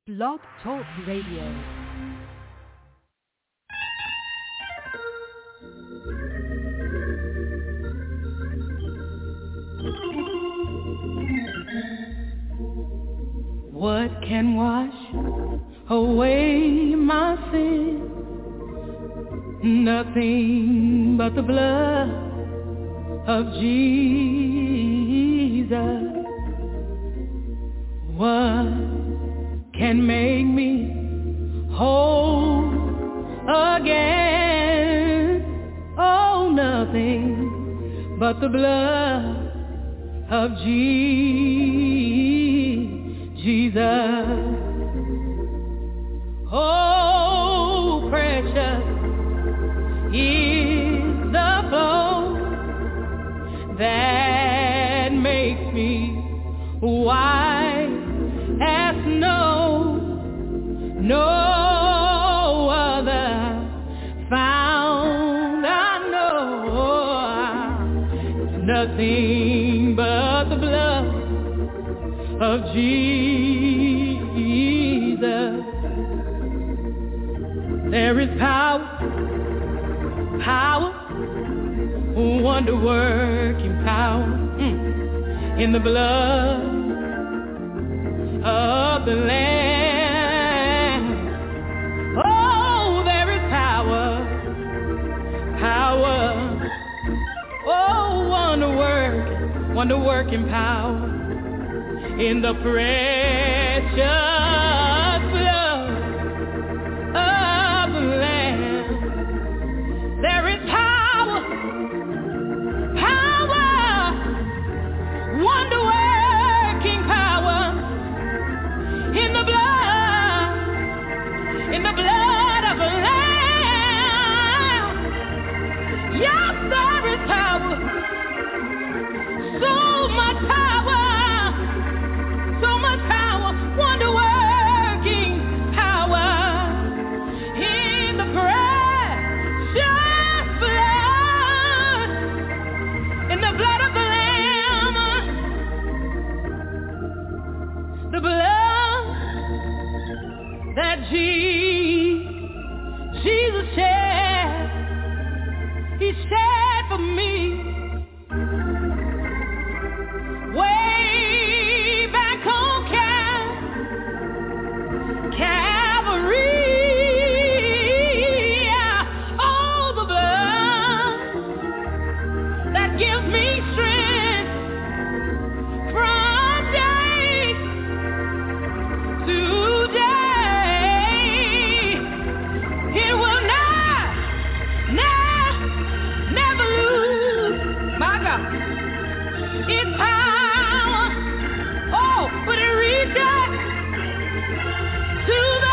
Blog Talk Radio. What can wash away my sin? Nothing but the blood of Jesus. What can make me whole again? Oh, nothing but the blood of Jesus. Oh, precious is the flow that makes me white as snow. No other found I know. Nothing but the blood of Jesus. There is power, wonder-working power in the blood of the Lamb. Oh, there is power, oh, wonder-working power in the precious blood of the Lamb. There is power, wonder-working power in the blood of the Lamb. Yes, there is power, so much power, wonder-working power in the precious blood, in the blood of the Lamb, the blood that Jesus shed. He shed for me way back on Calvary. Oh, the blood that gives me strength from day to day. It will never lose, my God, its power. Oh, but it reaches to the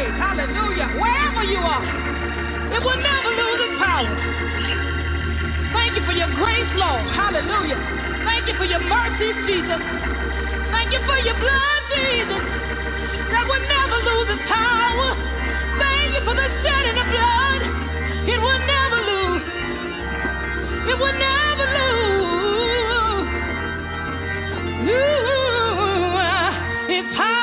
praise. Hallelujah. Wherever you are, it will never lose its power. Thank you for your grace, Lord. Hallelujah. Thank you for your mercy, Jesus. Thank you for your blood, Jesus, that will never lose its power. Thank you for the shedding of blood. It will never lose. It will never lose. Its power.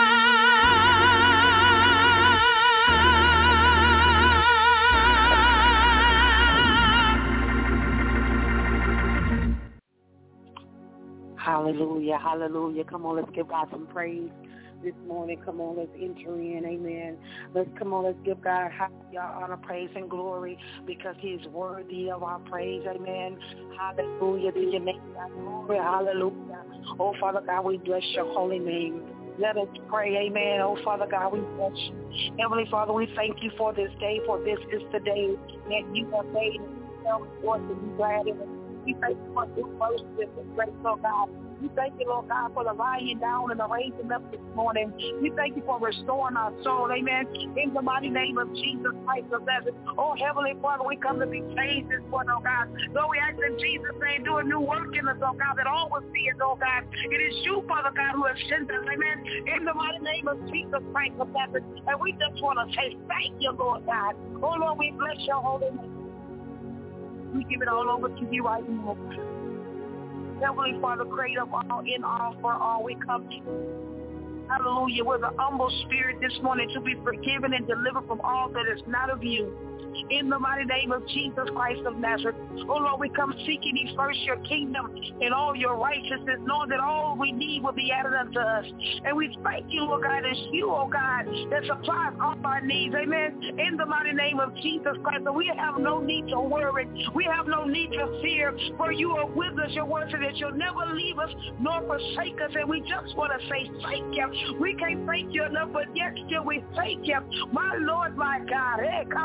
Hallelujah, hallelujah. Come on, let's give God some praise this morning. Come on, let's enter in, amen. Let's give God our honor, praise, and glory, because he is worthy of our praise, amen. Hallelujah to your name, God. Glory, hallelujah. Oh, Father God, we bless your holy name. Let us pray, amen. Oh, Father God, we bless you. Heavenly Father, we thank you for this day, for this is the day that you have made. To be glad in it. We thank you for your mercy and grace, Lord God. We thank you, Lord God, for the lying down and the raising up this morning. We thank you for restoring our soul, amen. In the mighty name of Jesus Christ of Nazareth. Oh, Heavenly Father, we come to be changed this morning, oh God. Lord, we ask in Jesus' name, do a new work in us, oh God, that all will see it, oh God. It is you, Father God, who has sent us, amen. In the mighty name of Jesus Christ of Nazareth. And we just want to say thank you, Lord God. Oh, Lord, we bless your holy name. We give it all over to you right now. Heavenly Father, creator of all, in all, for all, we come to you. Hallelujah. With an humble spirit this morning to be forgiven and delivered from all that is not of you. In the mighty name of Jesus Christ of Nazareth. Oh, Lord, we come seeking ye first your kingdom and all your righteousness, knowing that all we need will be added unto us. And we thank you, Lord God, it's you, oh God, that supplies all our needs. Amen. In the mighty name of Jesus Christ. So we have no need to worry. We have no need to fear, for you are with us. Your word says that you'll never leave us nor forsake us. And we just want to say thank you. We can't thank you enough, but yet still we thank you. My Lord, my God.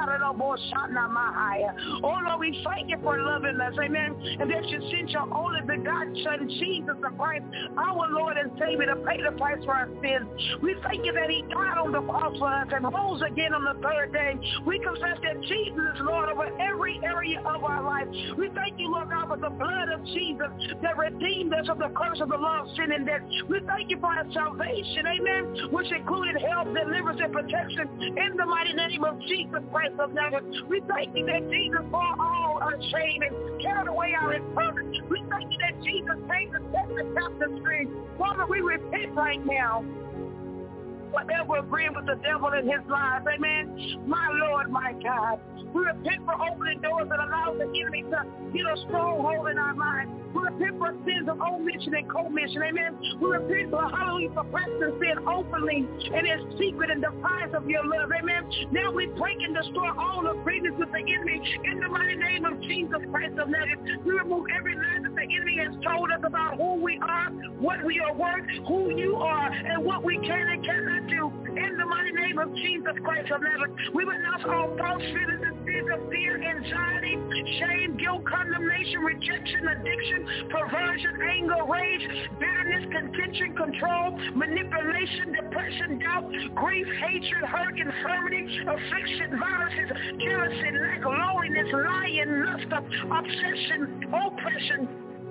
Oh, Lord, we thank you for loving us, amen, and that you sent your only begotten Son, Jesus the Christ, our Lord and Savior, to pay the price for our sins. We thank you that he died on the cross for us and rose again on the third day. We confess that Jesus is Lord over every area of our life. We thank you, Lord God, for the blood of Jesus that redeemed us from the curse of the law of sin and death. We thank you for our salvation, amen, which included health, deliverance, and protection in the mighty name of Jesus Christ of Nazareth. We thank you that Jesus bore all our shame and carried away our infirmity. We thank you that Jesus came to set the captives free. Father, we repent right now. Whatever agreeing with the devil and his lies, amen. My Lord, my God. We repent for opening doors that allow the enemy to get a stronghold in our minds. We repent for sins of omission and commission, amen. We repent for, hallelujah, for practicing sin openly and in secret in defiance of your love, amen. Now we break and destroy all agreements with the enemy in the mighty name of Jesus Christ of Nazareth. We remove every lie that the enemy has told us about who we are, what we are worth, who you are, and what we can and cannot do. In the mighty name of Jesus Christ of Nazareth, we renounce all false feelings and spirits of fear, anxiety, shame, guilt, condemnation, rejection, addiction, perversion, anger, rage, bitterness, contention, control, manipulation, depression, doubt, grief, hatred, hurt, infirmity, affliction, viruses, jealousy, lack, loneliness, lying, lust, obsession, oppression,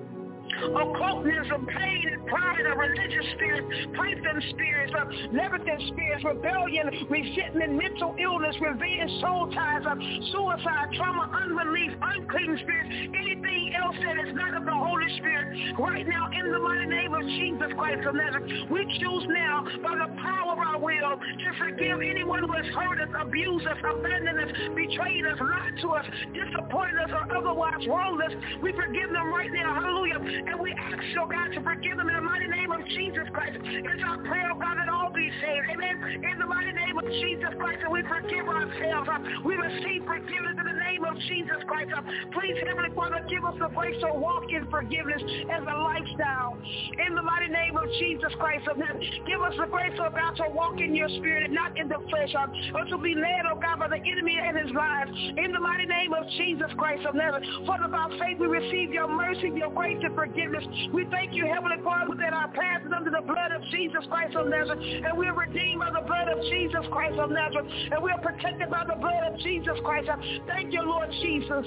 occultism, pain, and pride, a religious spirit, python spirits, leviathan spirits, rebellion, resentment, mental illness, revenge, soul ties, suicide, trauma, unbelief, unclean spirits, anything else that is not of the Holy Spirit. Right now, in the mighty name of Jesus Christ of Nazareth, we choose now, by the power of our will, to forgive anyone who has hurt us, abused us, abandoned us, betrayed us, lied to us, disappointed us, or otherwise wronged us. We forgive them right now. Hallelujah. And we ask, oh God, to forgive them in the mighty name of Jesus Christ. It's our prayer, oh God, that all be saved. Amen. In the mighty name of Jesus Christ, and we forgive ourselves. We receive forgiveness in the name of of Jesus Christ. Please, Heavenly Father, give us the grace to walk in forgiveness as a lifestyle. In the mighty name of Jesus Christ of Nazareth, give us the grace, oh God, to walk in your spirit and not in the flesh, or to be led, oh God, by the enemy and his lies. In the mighty name of Jesus Christ of Nazareth, Father, by faith we receive your mercy, your grace, and forgiveness. We thank you, Heavenly Father, that our path is under the blood of Jesus Christ of Nazareth, and we are redeemed by the blood of Jesus Christ of Nazareth, and we are protected by the blood of Jesus Christ. Thank you, Lord Jesus,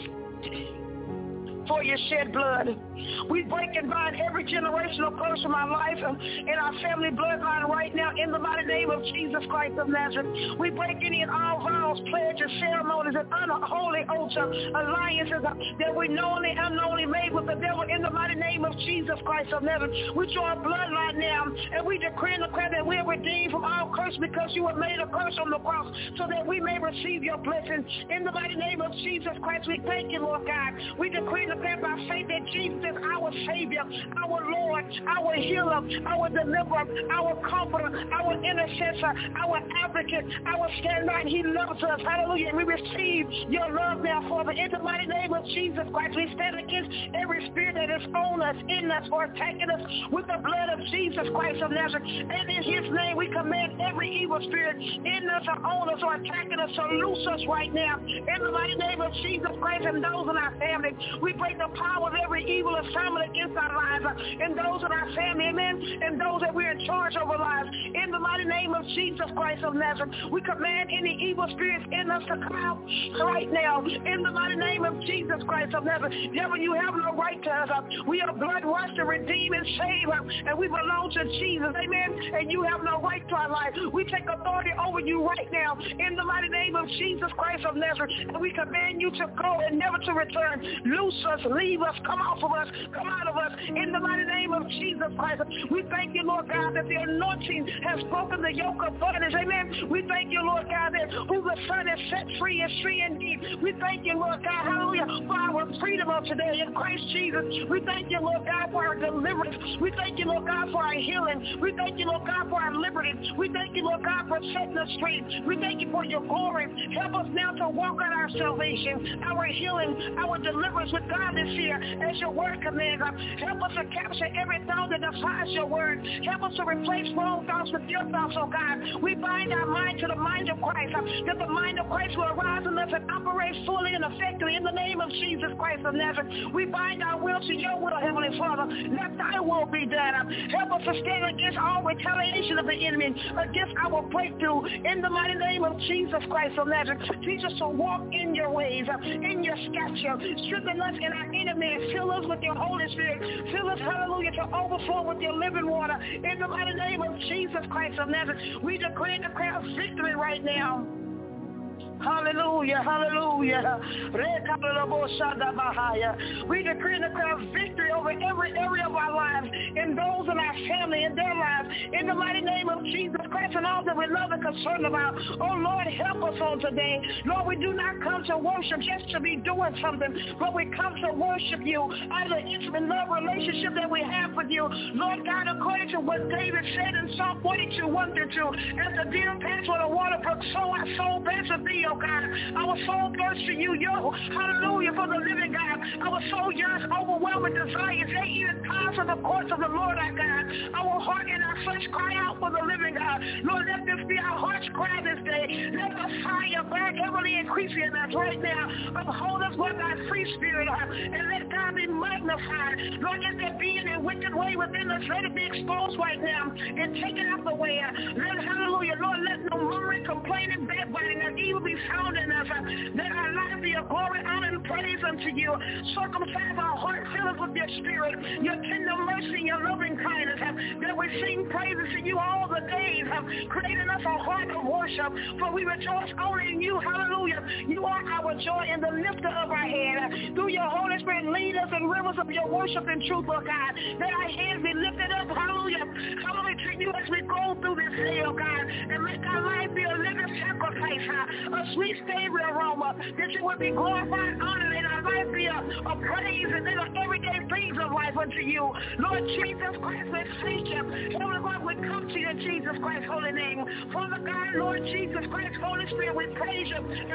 for your shed blood. We break and bind every generational curse from our life and our family bloodline right now in the mighty name of Jesus Christ of Nazareth. We break any and all vows, pledges, ceremonies, and unholy oaths, alliances that we knowingly and unknowingly made with the devil in the mighty name of Jesus Christ of Nazareth. We draw a bloodline now, and we decree and declare that we are redeemed from all curse because you have made a curse on the cross so that we may receive your blessing. In the mighty name of Jesus Christ, we thank you, Lord God. We decree and declare by faith that Jesus is our Savior, our Lord, our healer, our deliverer, our comforter, our intercessor, our advocate, our stand-by. He loves us. Hallelujah. And we receive your love now, Father. In the mighty name of Jesus Christ, we stand against every spirit that is on us, in us, or attacking us with the blood of Jesus Christ of Nazareth. And in his name, we command every evil spirit in us or on us or attacking us to loose us right now. In the mighty name of Jesus Christ and those in our family, we break the power of every evil assignment against our lives and those in our family, amen, and those that we're in charge of our lives. In the mighty name of Jesus Christ of Nazareth, we command any evil spirits in us to come out right now. In the mighty name of Jesus Christ of Nazareth, devil, you have no right to us. We are blood washed and redeemed and saved, and we belong to Jesus, amen, and you have no right to our life. We take authority over you right now in the mighty name of Jesus Christ of Nazareth, and we command you to go and never to return. Loose us, leave us, come off of us, come out of us in the mighty name of Jesus Christ. We thank you, Lord God, that the anointing has broken the yoke of bondage, amen. We thank you, Lord God, that who the Son has set free is free indeed. We thank you, Lord God, hallelujah, for our freedom of today in Christ Jesus. We thank you, Lord God, for our deliverance. We thank you, Lord God, for our healing. We thank you, Lord God, for our liberty. We thank you, Lord God, for setting us free. We thank you for your glory. Help us now to walk out our salvation, our healing, our deliverance with godliness fear as your word commands. Help us to capture every thought that defies your word. Help us to replace wrong thoughts with your thoughts, oh God. We bind our mind to the mind of Christ, that the mind of Christ will arise in us and operate fully and effectively in the name of Jesus Christ of Nazareth. We bind our will to your will, Heavenly Father. Let thy will be done. Help us to stand against all retaliation of the enemy, against our breakthrough in the mighty name of Jesus Christ of Nazareth. Teach us to walk in your ways, in your stature. Strengthen us in our inner man. Fill us with your Holy Spirit. Fill us, hallelujah, to overflow with your living water. In the mighty name of Jesus Christ of Nazareth, we decree and declare victory right now. Hallelujah, hallelujah. We decree and declare victory over every area of our lives, in those in our family, in their lives, in the mighty name of Jesus Christ and all that we love and concerned about. Oh Lord, help us on today. Lord, we do not come to worship just to be doing something, but we come to worship you out of the intimate love relationship that we have with you. Lord God, according to what David said in Psalm 42, 1-2, as the deer pants for the water brook, so our soul pants for thee, oh God. Our soul thirsts for you, hallelujah, for the living God. Our soul yearns overwhelming desires, they even pass of the courts of the Lord our God. Our heart and our flesh cry out for the living God. Lord, let this be our heart's cry this day. Let the fire back heavily increase in us right now. Uphold us with thy free spirit, and let God be magnified. Lord, let there be any wicked way within us. Let it be exposed right now and taken out the way. Let, hallelujah, Lord, let no murmuring, complaining, backbiting, or evil be found in us. Let our life be a glory, honor, and praise unto you. Circumcise our heart, fill us with your spirit, your tender mercy, and your loving kindness, that we sing praises to you all the days, creating us a heart of worship, for we rejoice only in you. Hallelujah. You are our joy and the lifter of our head. Through your Holy Spirit, lead us in rivers of your worship and truth, Lord God. Let our hands be lifted up. Hallelujah. Hallelujah to you as we go through this day, oh God, and let our life be a living sacrifice, a sweet savor aroma, that you would be glorified, honored, and our life be a praise and then everyday things of life unto you. Lord Jesus Christ, we thank you. Holy God, we come to you in Jesus Christ's holy name. Father God, Lord Jesus Christ, Holy Spirit, we praise you and we worship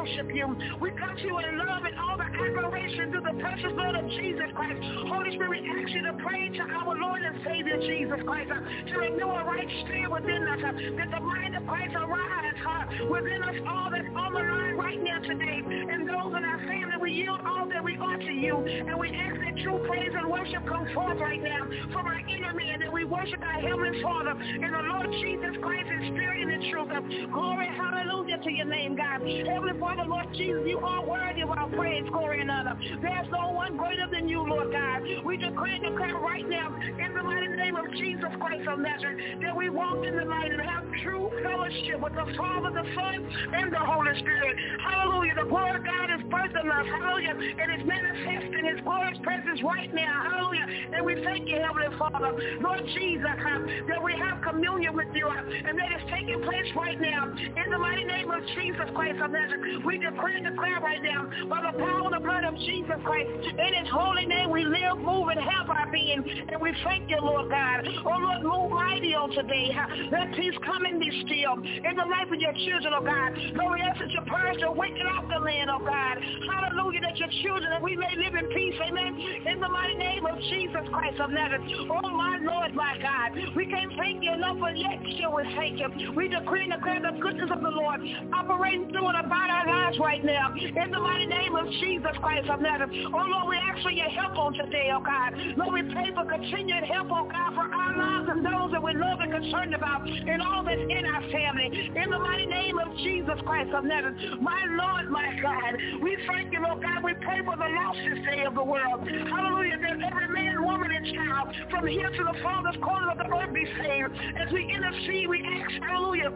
worship you. We come to you in love and all the admiration through the precious blood of Jesus Christ. Holy Spirit, we ask you to pray to our Lord and Savior Jesus Christ, to renew a right spirit within us, that the mind of Christ arise within us all that's on the line right now today. And those in our family, we yield all that we are to you, and we ask that true praise and worship come forth right now from our inner man, that we worship our Heavenly Father in the Lord Jesus Christ in spirit and in truth. Glory, hallelujah to your name, God. Heavenly Father, Lord Jesus, you are worthy of our praise, glory, and honor. There's no one greater than you, Lord God. We decree and declare right now in the mighty name of Jesus Christ of Nazareth that we walk in the light and have true fellowship with the Father, the Son, and the Holy Spirit. Hallelujah. The glory of God is birthed in us. Hallelujah. And it's manifesting his glorious presence right now. Hallelujah. And we thank you, Heavenly Father, Lord Jesus, that we have communion with you, and that is taking place right now. In the mighty name of Jesus Christ of Nazareth, we decree and declare right now, by the power of the blood of Jesus Christ, in his holy name we live, move, and have our being. And we thank you, Lord God. Oh, Lord, move mighty on today. Let peace come and be still in the life of your children, oh God. Lord, we ask that you purge the wicked off the land, oh God. Hallelujah, that your children, that we may live in peace, amen, in the mighty name of Jesus Christ of Nazareth. Oh, my Lord, my God, we can't thank you enough, but yet still we thank you. We decree and declare the goodness of the Lord operating through and about our lives right now, in the mighty name of Jesus Christ of Nazareth. Oh, Lord, we ask for your help on today, oh God. Lord, we pray for continued help, oh God, for our lives and those that we love and concerned about, and all that's in our family, in the mighty name of Jesus Christ of Nazareth. My Lord, my God, we thank you, Lord God. We pray for the lost this day of the world. Hallelujah, that every man, woman, and child from here to the farthest corner of the earth be saved. As we intercede, we ask, hallelujah,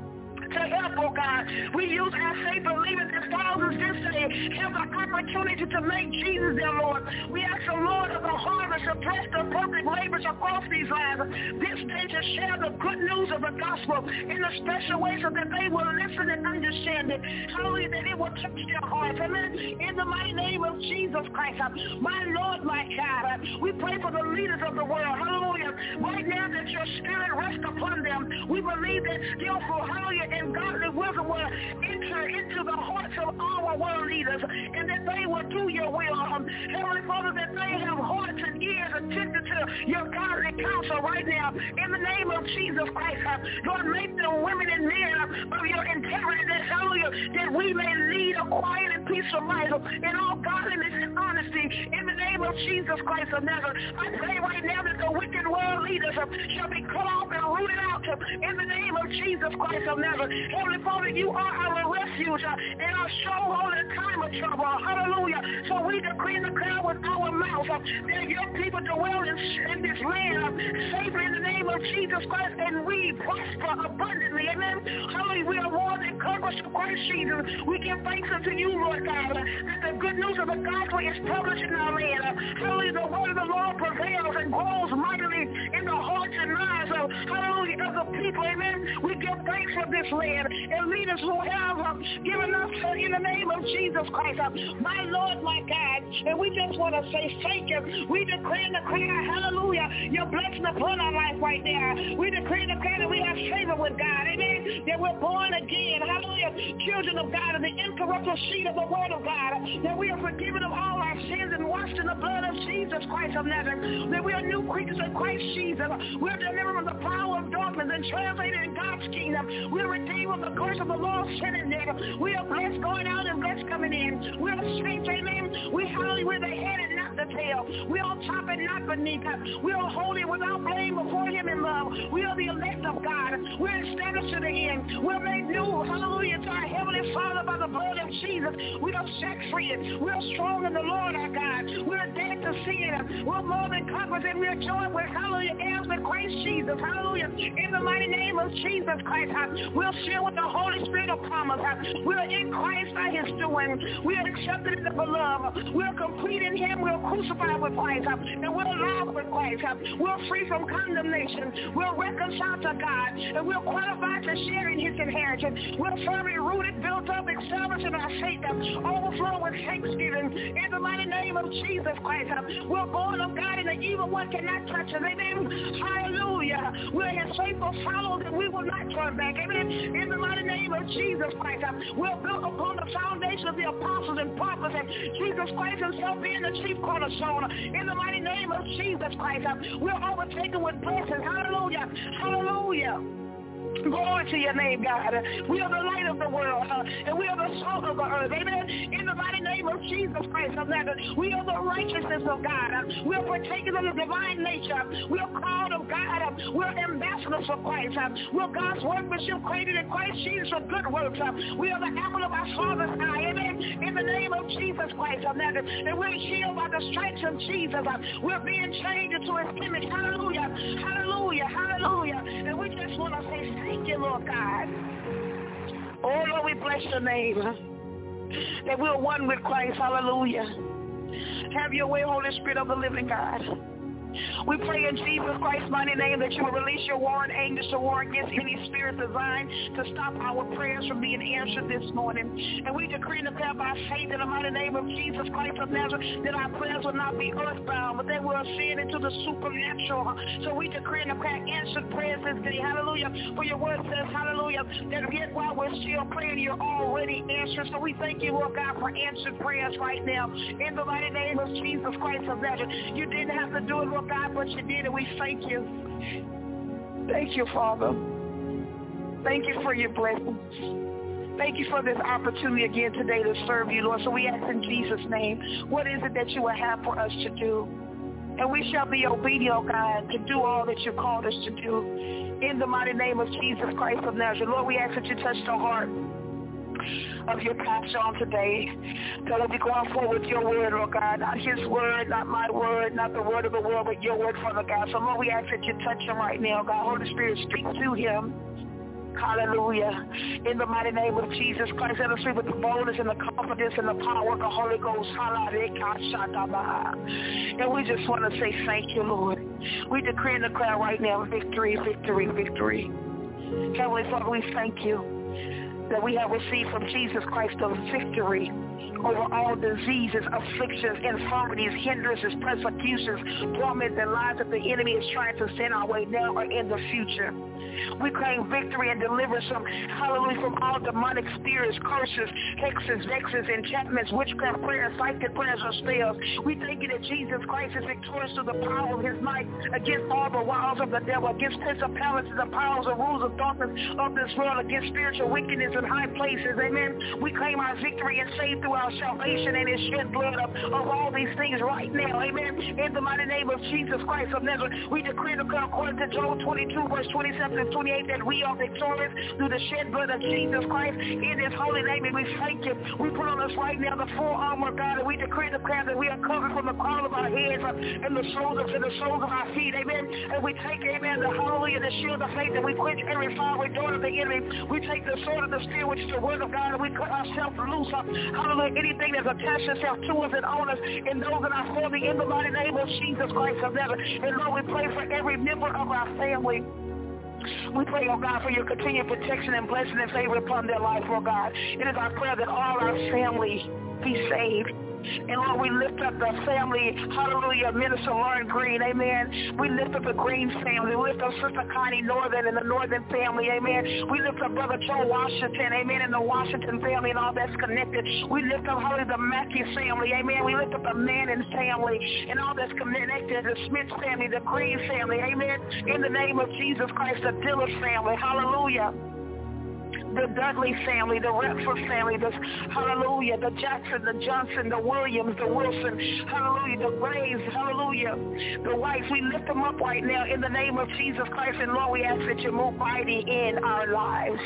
to help, oh God. We use our faith believing that thousands this day have the opportunity to make Jesus their Lord. We ask the Lord of the harvest to bless the perfect labors across these lives this day to share the good news of the gospel in a special way so that they will listen and understand it. Hallelujah, that it will touch their hearts. Amen. In the mighty name of Jesus Christ, my Lord, my God, we pray for the leaders of the world. Hallelujah. Right now that your spirit rests upon them. We believe that skillful, hallelujah, and godly wisdom will enter into the hearts of our world leaders, and that they will do your will. Heavenly Father, that they have hearts and ears attentive to your godly counsel right now. In the name of Jesus Christ, Lord, make them women and men of your integrity, that, hallelujah, that we may lead a quiet and peaceful life in all godliness and honesty. In the name of Jesus Christ of Nazareth, I pray right now that the wicked world leaders shall be cut off and rooted out in the name of Jesus Christ of Nazareth. Heavenly Father, you are our refuge and our stronghold in time of trouble. Hallelujah. So we decree and declare with our mouth that your people dwell in this land safely in the name of Jesus Christ, and we prosper abundantly. Amen. Hallelujah. We are more than conquerors through Christ Jesus. We give thanks unto you, Lord God, that the good news of the gospel is published in our land. Hallelujah. The word of the Lord prevails and grows mightily in the hearts and lives of, hallelujah, of the people. Amen. We give thanks for this land and leaders who have given us in the name of Jesus Christ. My Lord, my God, and we just want to say thank you. We decree and declare, hallelujah, your blessing upon our life right now. We decree and declare that we have favor with God, amen, that we're born again, hallelujah, children of God, and the incorruptible seed of the word of God, that we are forgiven of all our sins and washed in the blood of Jesus Christ of Nazareth, that we are new creatures in Christ Jesus. We're delivered from the power of darkness and translated in God's kingdom. We're redeemed from the curse of the law, sin, and death. We are blessed going out and blessed coming in. We're saints, amen. We're the head and not the tail. We're on top and not beneath. We are holy without blame before him in love. We are the elect of God. We're established to the end. We're made new, hallelujah, to our heavenly Father by the blood of Jesus. We are set free. We're strong in the Lord our God. We're dead to sin. We're more than conquerors, and we're joined with, hallelujah, heirs with Christ Jesus. Hallelujah. In the mighty name of Jesus Christ, we're filled with the Holy Spirit of promise. We're in Christ by his doing. We are accepted in the beloved. We're complete in him. We're crucified with Christ. And we're alive with Christ. We're free from condemnation. We're reconciled to God. And we're qualified to share in his inheritance. We're firmly rooted, built up, established, in our faith, overflow with thanksgiving in the mighty name of Jesus Christ. We're born of God and the evil one cannot touch us. Amen. Hallelujah. We're his faithful followers and we will not turn back. Amen. In the mighty name of Jesus Christ. We're built upon the foundation of the apostles and prophets and Jesus Christ himself being the chief cornerstone. In the mighty name of Jesus Christ. We're overtaken with blessings. Hallelujah. Hallelujah. Glory to your name, God. We are the light of the world, and we are the salt of the earth. Amen. In the mighty name of Jesus Christ of Nazareth, we are the righteousness of God. We are partakers of the divine nature. We are called of God. We are ambassadors for Christ. We are God's workmanship created in Christ Jesus for good works. We are the apple of our Father's eye. Amen. In the name of Jesus Christ of Nazareth, and we're healed by the stripes of Jesus. We're being changed into his image. Hallelujah. Hallelujah. Hallelujah. And we just want to say thank you, Lord God. Oh, Lord, we bless your name. That we're one with Christ. Hallelujah. Have your way, Holy Spirit of the living God. We pray in Jesus Christ's mighty name that you will release your warring angels to war against any spirit designed to stop our prayers from being answered this morning. And we decree and declare by faith in the mighty name of Jesus Christ of Nazareth that our prayers will not be earthbound, but they will ascend into the supernatural. So we decree and declare answered prayers this day. Hallelujah. For your word says, hallelujah, that yet while we're still praying, you're already answered. So we thank you, Lord God, for answered prayers right now. In the mighty name of Jesus Christ of Nazareth. You didn't have to do it, Lord God, but you did, and we thank you. Thank you, Father. Thank you for your blessings. Thank you for this opportunity again today to serve you, Lord. So we ask in Jesus' name, what is it that you will have for us to do? And we shall be obedient, oh God, to do all that you called us to do. In the mighty name of Jesus Christ of Nazareth. Lord, we ask that you touch the heart of your pastor on today, that will be going forward with your word, Lord God, not his word, not my word, not the word of the world, but your word, Father God. So Lord, we ask that you touch him right now, God. Holy Spirit, speak to him. Hallelujah. In the mighty name of Jesus Christ, let us speak with the boldness and the confidence and the power of the Holy Ghost. And we just want to say thank you, Lord. We decree and declare right now victory, victory, victory. Heavenly Father, we thank you that we have received from Jesus Christ the victory over all diseases, afflictions, infirmities, hindrances, persecutions, torments, and lies that the enemy is trying to send our way now or in the future. We claim victory and deliverance from, hallelujah, from all demonic spirits, curses, hexes, vexes, enchantments, witchcraft prayers, psychic prayers, or spells. We thank you that Jesus Christ is victorious through the power of his might against all the wiles of the devil, against principalities and powers and rules of darkness of this world, against spiritual wickedness in high places. Amen. We claim our victory and saved through our salvation and his shed blood of all these things right now. Amen. In the mighty name of Jesus Christ of Nazareth, we decree and declare according to Job 22, verse 27 and 28, that we are victorious through the shed blood of Jesus Christ in his holy name, and we thank you. We put on us right now the full armor of God, and we decree and declare that we are covered from the crown of our heads and the soles of our feet. Amen. And we take, amen, the hallelujah, the shield of faith, and we quench every fiery dart of the enemy. We take the sword of the Spirit, which is the word of God, and we cut ourselves loose. Hallelujah. Anything that's attached itself to us and on us and those in our family, in the mighty name of Jesus Christ of Nazareth. And Lord, we pray for every member of our family. We pray, oh God, for your continued protection and blessing and favor upon their life, oh God. It is our prayer that all our family be saved. And Lord, we lift up the family, hallelujah, Minister Lauren Green, amen. We lift up the Green family. We lift up Sister Connie Northern and the Northern family, amen. We lift up Brother Joe Washington, amen, and the Washington family and all that's connected. We lift up, hallelujah, the Mackey family, amen. We lift up the Manning family and all that's connected, the Smith family, the Green family, amen. In the name of Jesus Christ, the Dillard family, hallelujah. The Dudley family, the Redford family, the, hallelujah, the Jackson, the Johnson, the Williams, the Wilson, hallelujah, the Graves, hallelujah, the Whites. We lift them up right now in the name of Jesus Christ, and Lord, we ask that you move mighty in our lives.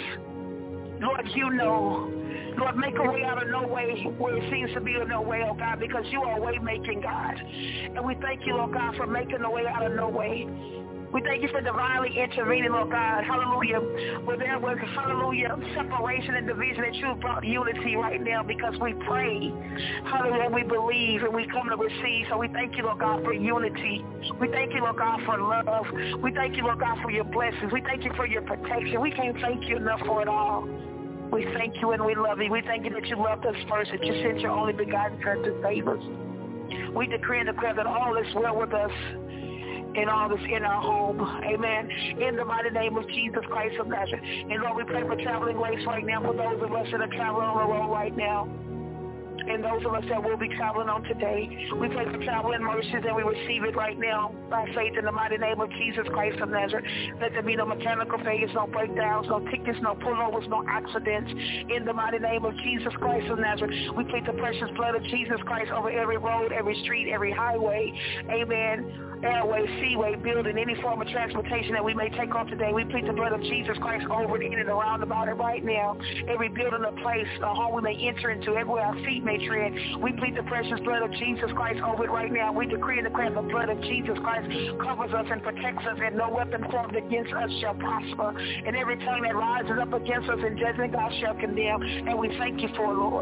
Lord, you know. Lord, make a way out of no way where it seems to be a no way, oh God, because you are a way-making God. And we thank you, Lord God, for making a way out of no way. We thank you for divinely intervening, Lord God, hallelujah, where there was, hallelujah, separation and division, that you brought unity right now because we pray, hallelujah, we believe and we come to receive. So we thank you, Lord God, for unity. We thank you, Lord God, for love. We thank you, Lord God, for your blessings. We thank you for your protection. We can't thank you enough for it all. We thank you and we love you. We thank you that you loved us first, that you sent your only begotten Son to save us. We decree and declare that all is well with us and all is in our home. Amen. In the mighty name of Jesus Christ of Nazareth. And Lord, we pray for traveling grace right now for those of us that are traveling on the road right now. And those of us that will be traveling on today, we pray for traveling mercies and we receive it right now by faith in the mighty name of Jesus Christ of Nazareth. Let there be no mechanical failures, no breakdowns, no tickets, no pullovers, no accidents. In the mighty name of Jesus Christ of Nazareth, we plead the precious blood of Jesus Christ over every road, every street, every highway. Amen. Airway, seaway, building, any form of transportation that we may take on today. We plead the blood of Jesus Christ over it, in and around about it right now. Every building or place, a home we may enter into, everywhere our feet may tread. We plead the precious blood of Jesus Christ over it right now. We decree and declare the blood of Jesus Christ covers us and protects us, and no weapon formed against us shall prosper. And every tongue that rises up against us in judgment, God shall condemn. And we thank you for it, Lord.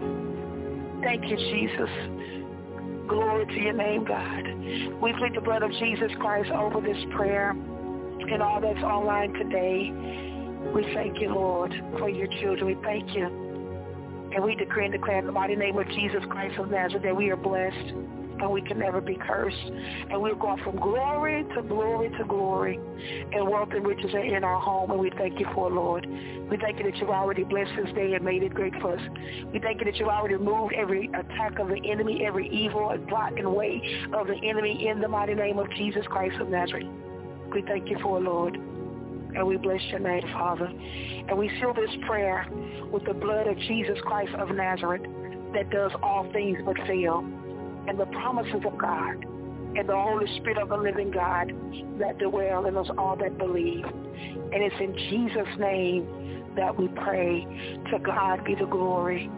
Thank you, Jesus. Glory to your name, God. We plead the blood of Jesus Christ over this prayer and all that's online today. We thank you, Lord, for your children. We thank you. And we decree and declare in the mighty name of Jesus Christ of Nazareth that we are blessed and we can never be cursed. And we're going from glory to glory to glory. And wealth and riches are in our home, and we thank you for it, Lord. We thank you that you've already blessed this day and made it great for us. We thank you that you've already removed every attack of the enemy, every evil and plot and way of the enemy in the mighty name of Jesus Christ of Nazareth. We thank you for it, Lord. And we bless your name, Father. And we seal this prayer with the blood of Jesus Christ of Nazareth that does all things but fail, and the promises of God and the Holy Spirit of the living God that dwell in us all that believe. And it's in Jesus' name that we pray. To God be the glory.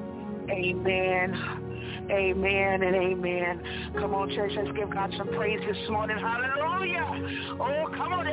Amen. Amen and amen. Come on, church, let's give God some praise this morning. Hallelujah. Oh, come on.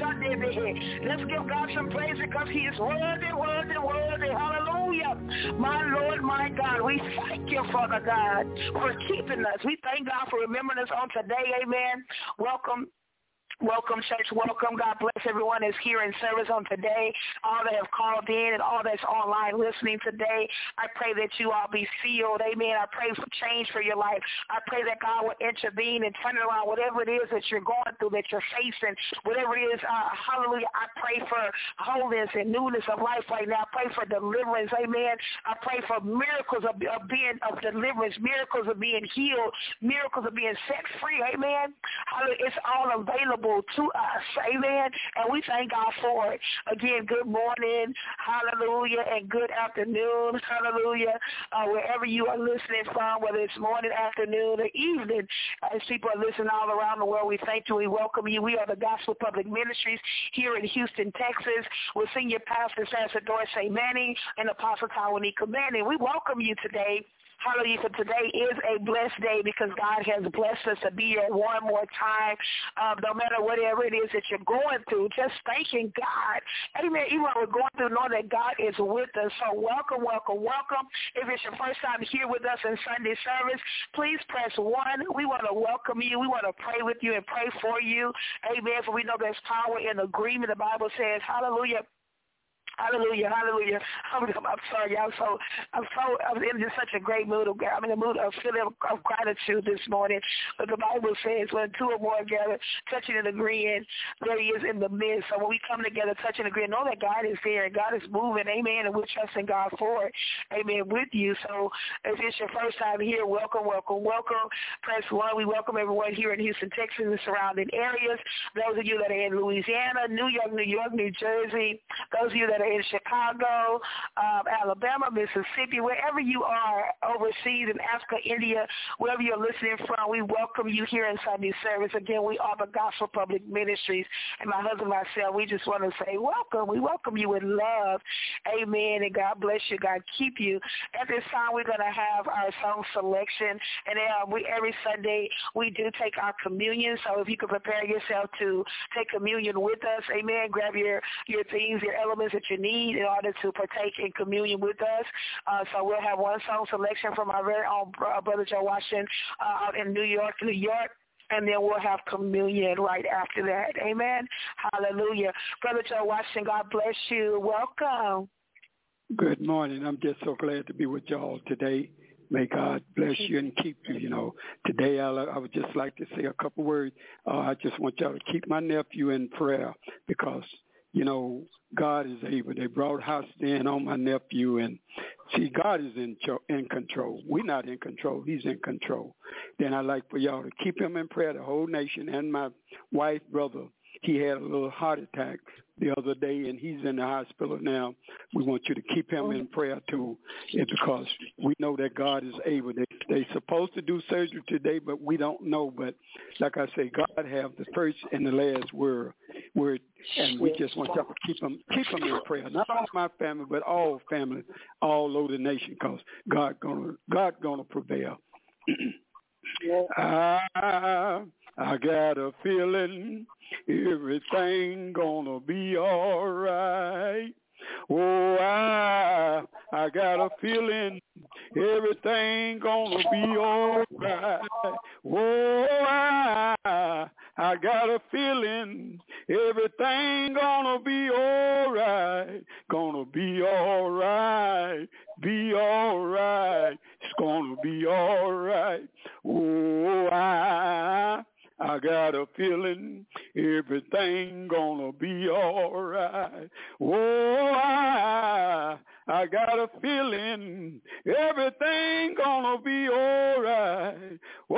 Let's give God some praise because he is worthy, worthy, worthy. Hallelujah. My Lord, my God, we thank you, Father God, for keeping us. We thank God for remembering us on today. Amen. Welcome. Welcome, church. Welcome. God bless everyone that's here in service on today, all that have called in and all that's online listening today. I pray that you all be sealed. Amen. I pray for change for your life. I pray that God will intervene and turn it around whatever it is that you're going through, that you're facing, whatever it is. Hallelujah. I pray for wholeness and newness of life right now. I pray for deliverance. Amen. I pray for miracles of deliverance, miracles of being healed, miracles of being set free. Amen. Hallelujah. It's all available to us, amen, and we thank God for it. Again, good morning, hallelujah, and good afternoon, hallelujah, wherever you are listening from, whether it's morning, afternoon, or evening, as people are listening all around the world, we thank you, we welcome you. We are the Gospel Public Ministries here in Houston, Texas, with Senior Pastor Pastor Dorsey Manning and Apostle Tawanika Manning. We welcome you today. Hallelujah, for today is a blessed day because God has blessed us to be here one more time. No matter whatever it is that you're going through, just thanking God. Amen. Even while we're going through, know that God is with us. So welcome, welcome, welcome. If it's your first time here with us in Sunday service, please press 1. We want to welcome you. We want to pray with you and pray for you. Amen. For we know there's power in agreement. The Bible says, hallelujah. Hallelujah, hallelujah. I'm sorry, I'm in just such a great mood. I'm in a mood of feeling of gratitude this morning. But the Bible says when two or more gather, touching and agreeing, there he is in the midst. So when we come together, touching and agreeing, know that God is there and God is moving, amen, and we're trusting God for it, amen, with you. So if it's your first time here, welcome, welcome, welcome. Press 1. We welcome everyone here in Houston, Texas, and surrounding areas. Those of you that are in Louisiana, New York, New Jersey, those of you that are in Chicago, Alabama, Mississippi, wherever you are overseas, in Africa, India, wherever you're listening from, we welcome you here in Sunday service. Again, we are the Gospel Public Ministries, and my husband and myself, we just want to say welcome. We welcome you with love. Amen, and God bless you. God keep you. At this time, we're going to have our song selection, and every Sunday we do take our communion, so if you could prepare yourself to take communion with us, amen, grab your things, your elements that you need in order to partake in communion with us. So we'll have one song selection from our very own Brother Joe Washington out in New York, and then we'll have communion right after that. Amen. Hallelujah. Brother Joe Washington, God bless you. Welcome. Good morning. I'm just so glad to be with y'all today. May God bless you and keep you. You know, today I would just like to say a couple words. I just want y'all to keep my nephew in prayer because, you know, God is able. They brought hostage on my nephew, and see, God is in control. We're not in control. He's in control. Then I'd like for y'all to keep him in prayer, the whole nation, and my wife, brother. He had a little heart attack the other day, and he's in the hospital now. We want you to keep him in prayer, too, because we know that God is able. They're supposed to do surgery today, but we don't know. But like I say, God have the first and the last word, and we just want y'all to keep him in prayer. Not only my family, but all family, all over the nation, because God gonna prevail. I got a feeling everything gonna be all right. Oh, I got a feeling everything gonna be all right. Oh, I got a feeling everything gonna be all right. Gonna be all right. Be all right. It's gonna be all right. Oh, I got a feeling everything gonna be all right. Oh, I got a feeling everything gonna be all right.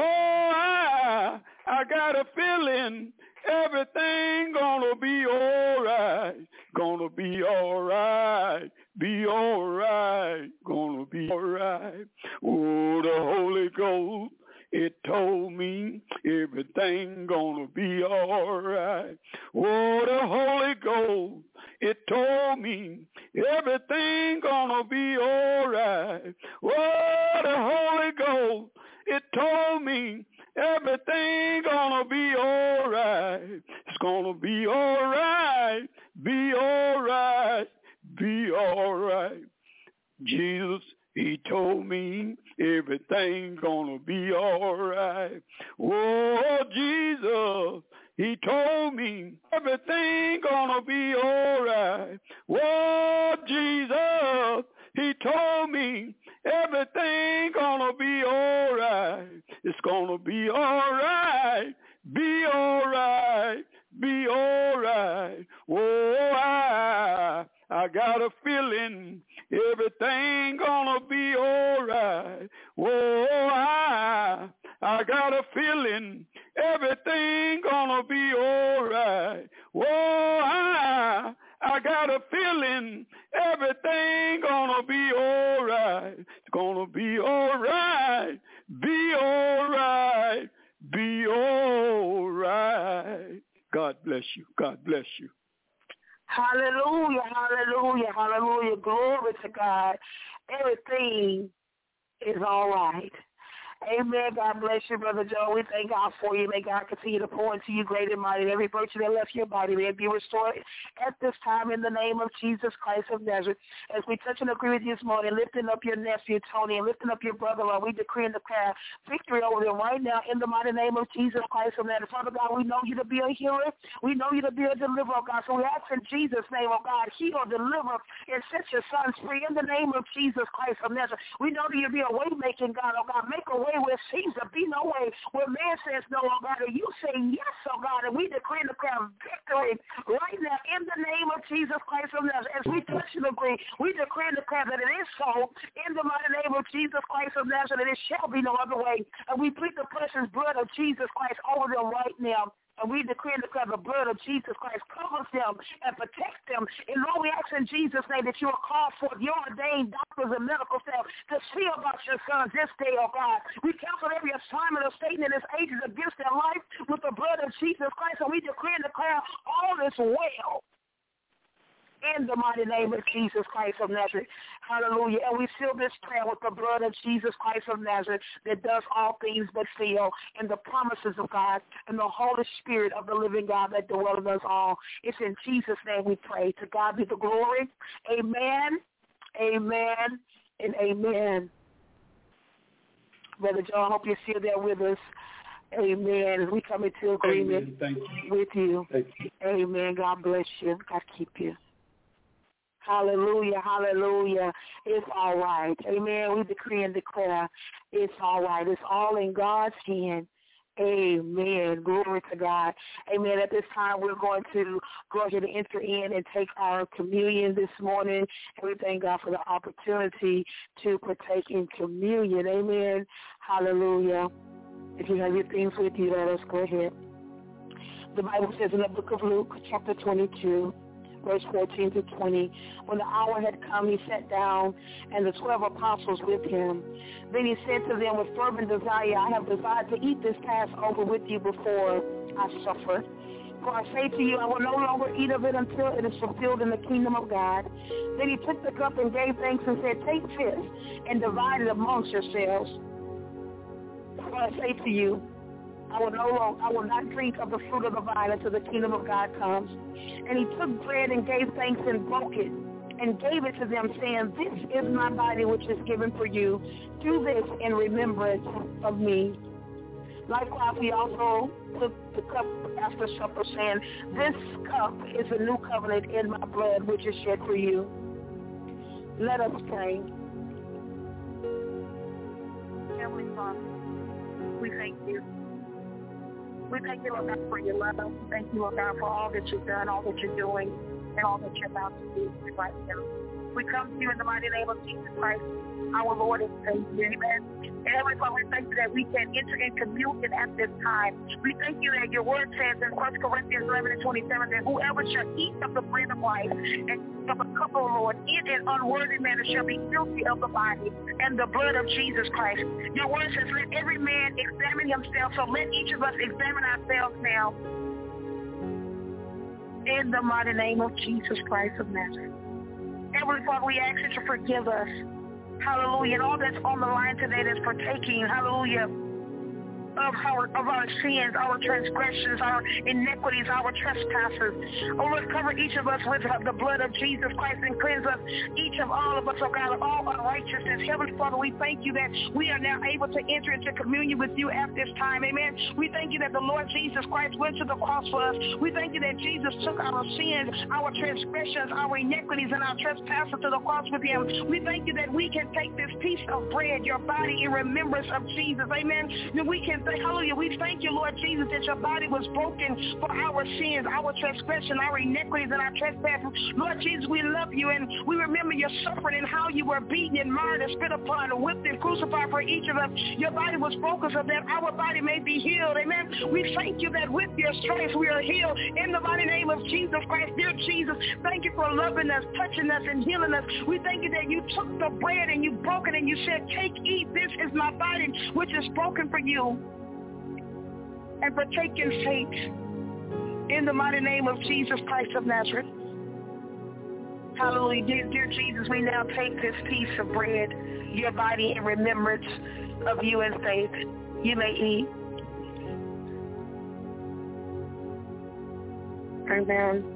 Oh, I got a feeling everything gonna be all right. Gonna be all right. Be all right. Gonna be all right. Oh, the Holy Ghost, it told me everything gonna be all right. Oh, the Holy Ghost, it told me everything gonna be all right. Oh, the Holy Ghost, it told me everything gonna be all right. It's gonna be all right. Be all right. Be all right. Jesus, he told me everything gonna be all right. Oh, Jesus, he told me everything gonna be all right. Oh, Jesus, he told me everything gonna be all right. It's gonna be all right. Be all right. Be all right. Oh, I got a feeling everything gonna be all right. Oh, I got a feeling everything gonna be all right. Oh, I got a feeling everything gonna be all right. It's gonna be all right. Be all right. Be all right. God bless you. God bless you. Hallelujah, hallelujah, hallelujah. Glory to God. Everything is all right. Amen. God bless you, Brother Joe. We thank God for you. May God continue to pour into you great and mighty. Every virtue that left your body may be restored at this time in the name of Jesus Christ of Nazareth. As we touch and agree with you this morning, lifting up your nephew, Tony, and lifting up your brother, Lord, we decree and declare victory over them right now in the mighty name of Jesus Christ of Nazareth. Father God, we know you to be a healer. We know you to be a deliverer, God. So we ask in Jesus' name, oh God, heal, deliver, and set your sons free in the name of Jesus Christ of Nazareth. We know that you be a way-making God, oh God. Make a way where it seems to be no way, where man says no, oh God, and you say yes, oh God, and we decree and declare victory right now in the name of Jesus Christ of Nazareth. As we touch and agree, we decree and declare that it is so in the mighty name of Jesus Christ of Nazareth, and it shall be no other way. And we plead the precious blood of Jesus Christ over them right now. And we decree and declare the blood of Jesus Christ covers them and protects them. And Lord, we ask in Jesus' name that you will call forth your ordained doctors and medical staff to see about your sons this day, oh God. We cancel every assignment of Satan and his agents against their life with the blood of Jesus Christ. And we decree and declare all is well in the mighty name of Jesus Christ of Nazareth. Hallelujah. And we seal this prayer with the blood of Jesus Christ of Nazareth that does all things but fail, and the promises of God and the Holy Spirit of the living God that dwells in us all. It's in Jesus' name we pray. To God be the glory. Amen, amen, and amen. Brother John, I hope you're still there with us. Amen. As we come into agreement with you. Amen. God bless you. God keep you. Hallelujah, hallelujah. It's all right. Amen. We decree and declare it's all right. It's all in God's hand. Amen. Glory to God. Amen. At this time, we're going to go ahead and enter in and take our communion this morning. And we thank God for the opportunity to partake in communion. Amen. Hallelujah. If you have your things with you, let us go ahead. The Bible says in the book of Luke, chapter 22, verse 14 to 20, when the hour had come, he sat down, and the 12 apostles with him. Then he said to them with fervent desire, I have desired to eat this Passover with you before I suffer. For I say to you, I will no longer eat of it until it is fulfilled in the kingdom of God. Then he took the cup and gave thanks and said, take this and divide it amongst yourselves. For I say to you, I will not drink of the fruit of the vine until the kingdom of God comes. And he took bread and gave thanks and broke it and gave it to them, saying, this is my body which is given for you. Do this in remembrance of me. Likewise, he also took the cup after supper, saying, this cup is a new covenant in my blood which is shed for you. Let us pray. Heavenly Father, we thank you. We thank you, Lord God, for your love. We thank you, Lord God, for all that you've done, all that you're doing, and all that you're about to do right now. We come to you in the mighty name of Jesus Christ, our Lord and Savior. Amen. And Heavenly Father, we thank you that we can enter in communion at this time. We thank you that your word says in 1 Corinthians 11:27 that whoever shall eat of the bread of life and of the cup of the Lord in an unworthy manner shall be guilty of the body and the blood of Jesus Christ. Your word says, let every man examine himself, so let each of us examine ourselves now. In the mighty name of Jesus Christ of Nazareth. Heavenly Father, we ask you to forgive us. Hallelujah. And all that's on the line today that's partaking, hallelujah, of our sins, our transgressions, our iniquities, our trespasses. Oh, Lord, cover each of us with the blood of Jesus Christ and cleanse us, each of all of us, oh God, of all unrighteousness. Heavenly Father, we thank you that we are now able to enter into communion with you at this time. Amen. We thank you that the Lord Jesus Christ went to the cross for us. We thank you that Jesus took our sins, our transgressions, our iniquities, and our trespasses to the cross with him. We thank you that we can take this piece of bread, your body, in remembrance of Jesus. Amen. That we can hallelujah, we thank you, Lord Jesus, that your body was broken for our sins, our transgression, our iniquities, and our trespasses. Lord Jesus, we love you, and we remember your suffering and how you were beaten and marred and spit upon and whipped and crucified for each of us. Your body was broken so that our body may be healed. Amen. We thank you that with your stripes we are healed in the mighty name of Jesus Christ. Dear Jesus, thank you for loving us, touching us, and healing us. We thank you that you took the bread and you broke it and you said, take, eat, this is my body which is broken for you. And partake in faith in the mighty name of Jesus Christ of Nazareth. Hallelujah. Dear Jesus, we now take this piece of bread, your body, in remembrance of you in faith. You may eat. Amen.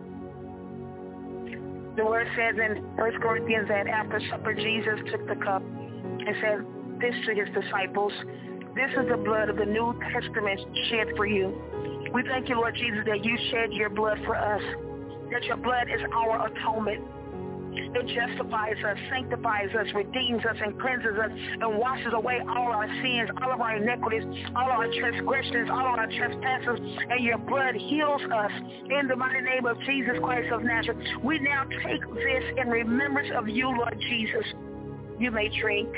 The word says in 1 Corinthians that after supper, Jesus took the cup and said this to his disciples, this is the blood of the New Testament shed for you. We thank you, Lord Jesus, that you shed your blood for us, that your blood is our atonement. It justifies us, sanctifies us, redeems us, and cleanses us, and washes away all our sins, all of our iniquities, all our transgressions, all of our trespasses, and your blood heals us in the mighty name of Jesus Christ of Nazareth. We now take this in remembrance of you, Lord Jesus. You may drink.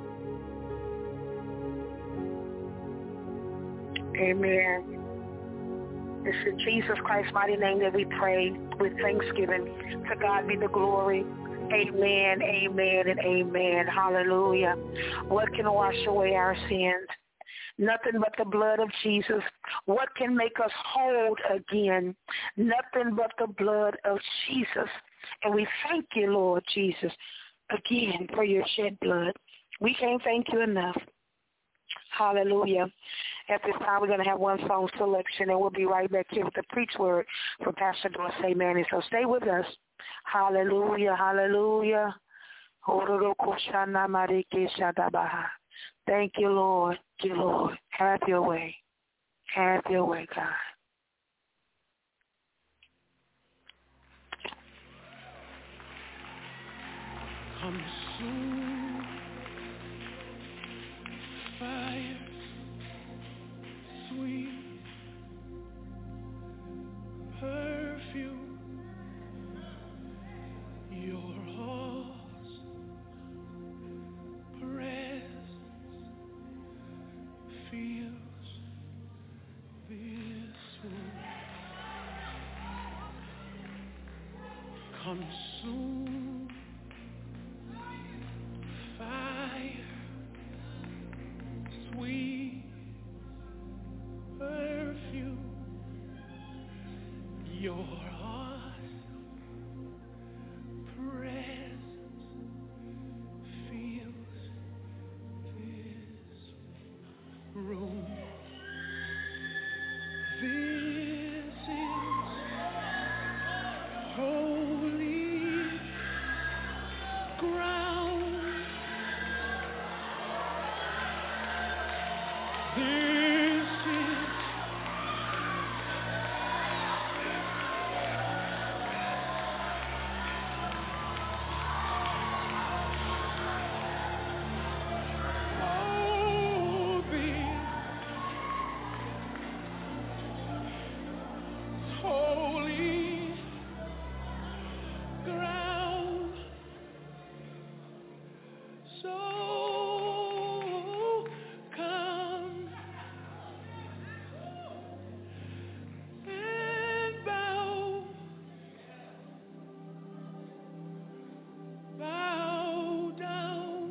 Amen. It's in Jesus Christ's mighty name that we pray with thanksgiving. To God be the glory. Amen, amen, and amen. Hallelujah. What can wash away our sins? Nothing but the blood of Jesus. What can make us whole again? Nothing but the blood of Jesus. And we thank you, Lord Jesus, again for your shed blood. We can't thank you enough. Hallelujah. At this time, we're going to have one song selection, and we'll be right back here with the preach word from Pastor Dorsey Manning. So stay with us. Hallelujah, hallelujah. Thank you, Lord. Thank you, Lord. Have your way. Have your way, God. Consume fire, sweet perfume, your awesome presence fills this room. Consume fire, sweet perfume, your awesome presence fills this room. This is holy ground. This is holy ground. So come and bow down.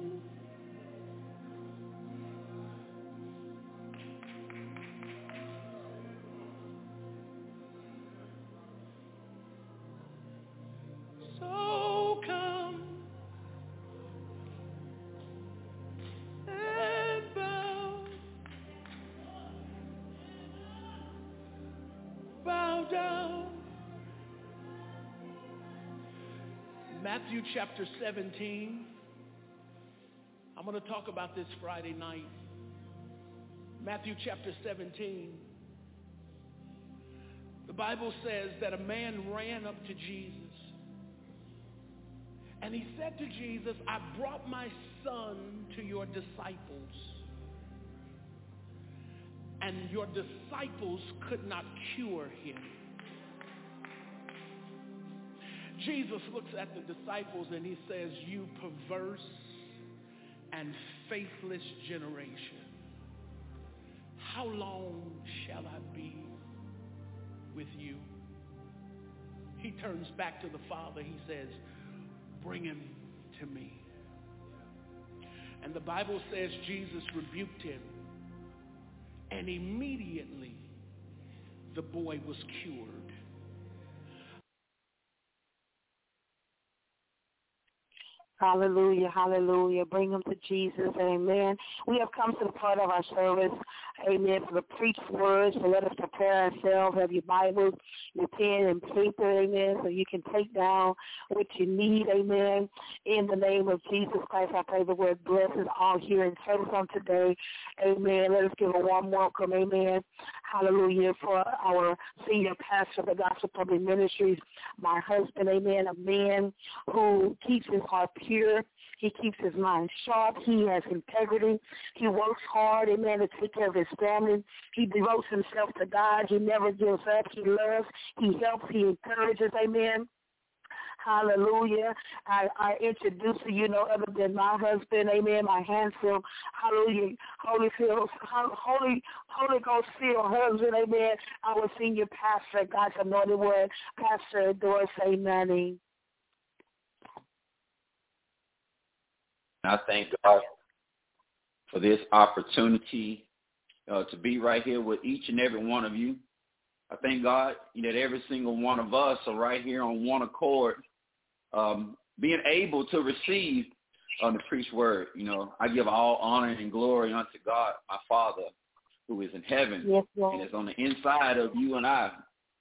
So come and bow down. Matthew chapter 17. I'm going to talk about this Friday night. Matthew chapter 17. The Bible says that a man ran up to Jesus. And he said to Jesus, I brought my son to your disciples. And your disciples could not cure him. Jesus looks at the disciples and he says, you perverse and faithless generation, how long shall I be with you? He turns back to the Father. He says, bring him to me. And the Bible says Jesus rebuked him, and immediately the boy was cured. Hallelujah, hallelujah. Bring them to Jesus, amen. We have come to the part of our service, amen, for the preached words, so let us prepare ourselves. Have your Bibles, your pen and paper, amen, so you can take down what you need, amen. In the name of Jesus Christ, I pray the word blesses all here in service on today, amen. Let us give a warm welcome, amen. Hallelujah, for our senior pastor of the Gospel Public Ministries, my husband, amen, a man who keeps his heart pure. He keeps his mind sharp. He has integrity. He works hard, amen, to take care of his family. He devotes himself to God. He never gives up. He loves. He helps. He encourages, amen. Hallelujah. I introduce to you no other than my husband, amen, my handsome, hallelujah, Holy Ghost filled husband, amen, our senior pastor, God's anointed word, Pastor Doris A. Manning. I thank God for this opportunity to be right here with each and every one of you. I thank God that every single one of us are right here on one accord, being able to receive the preached word. You know, I give all honor and glory unto God, my Father, who is in heaven, yes, Lord, and is on the inside of you and I.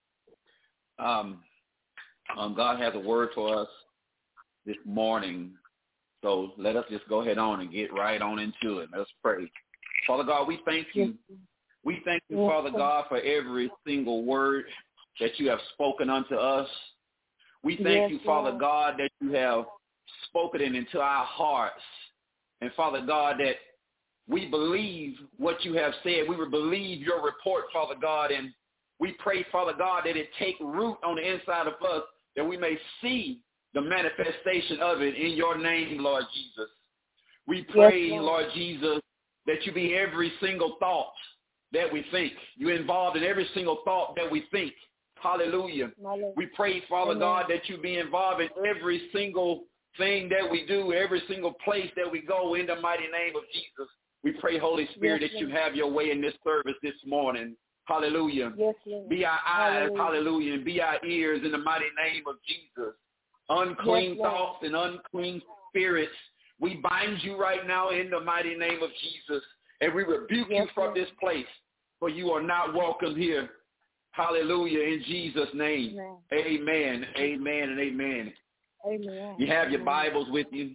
God has a word for us this morning. So let us just go ahead on and get right on into it. Let's pray. Father God, we thank you. We thank you, Father God, for every single word that you have spoken unto us. We thank you, Father God, that you have spoken it into our hearts. And Father God, that we believe what you have said. We will believe your report, Father God. And we pray, Father God, that it take root on the inside of us, that we may see the manifestation of it in your name, Lord Jesus. We pray, yes, Lord Jesus, that you be every single thought that we think. You're involved in every single thought that we think. Hallelujah. We pray, Father God, that you be involved in every single thing that we do, every single place that we go, in the mighty name of Jesus. We pray, Holy Spirit, that you have your way in this service this morning. Hallelujah. Yes, be our eyes, hallelujah, and be our ears in the mighty name of Jesus. Unclean thoughts and unclean spirits, we bind you right now in the mighty name of Jesus, and we rebuke you from this place, for you are not welcome here. Hallelujah, in Jesus' name. Amen, amen, and amen. Amen. You have your Bibles with you.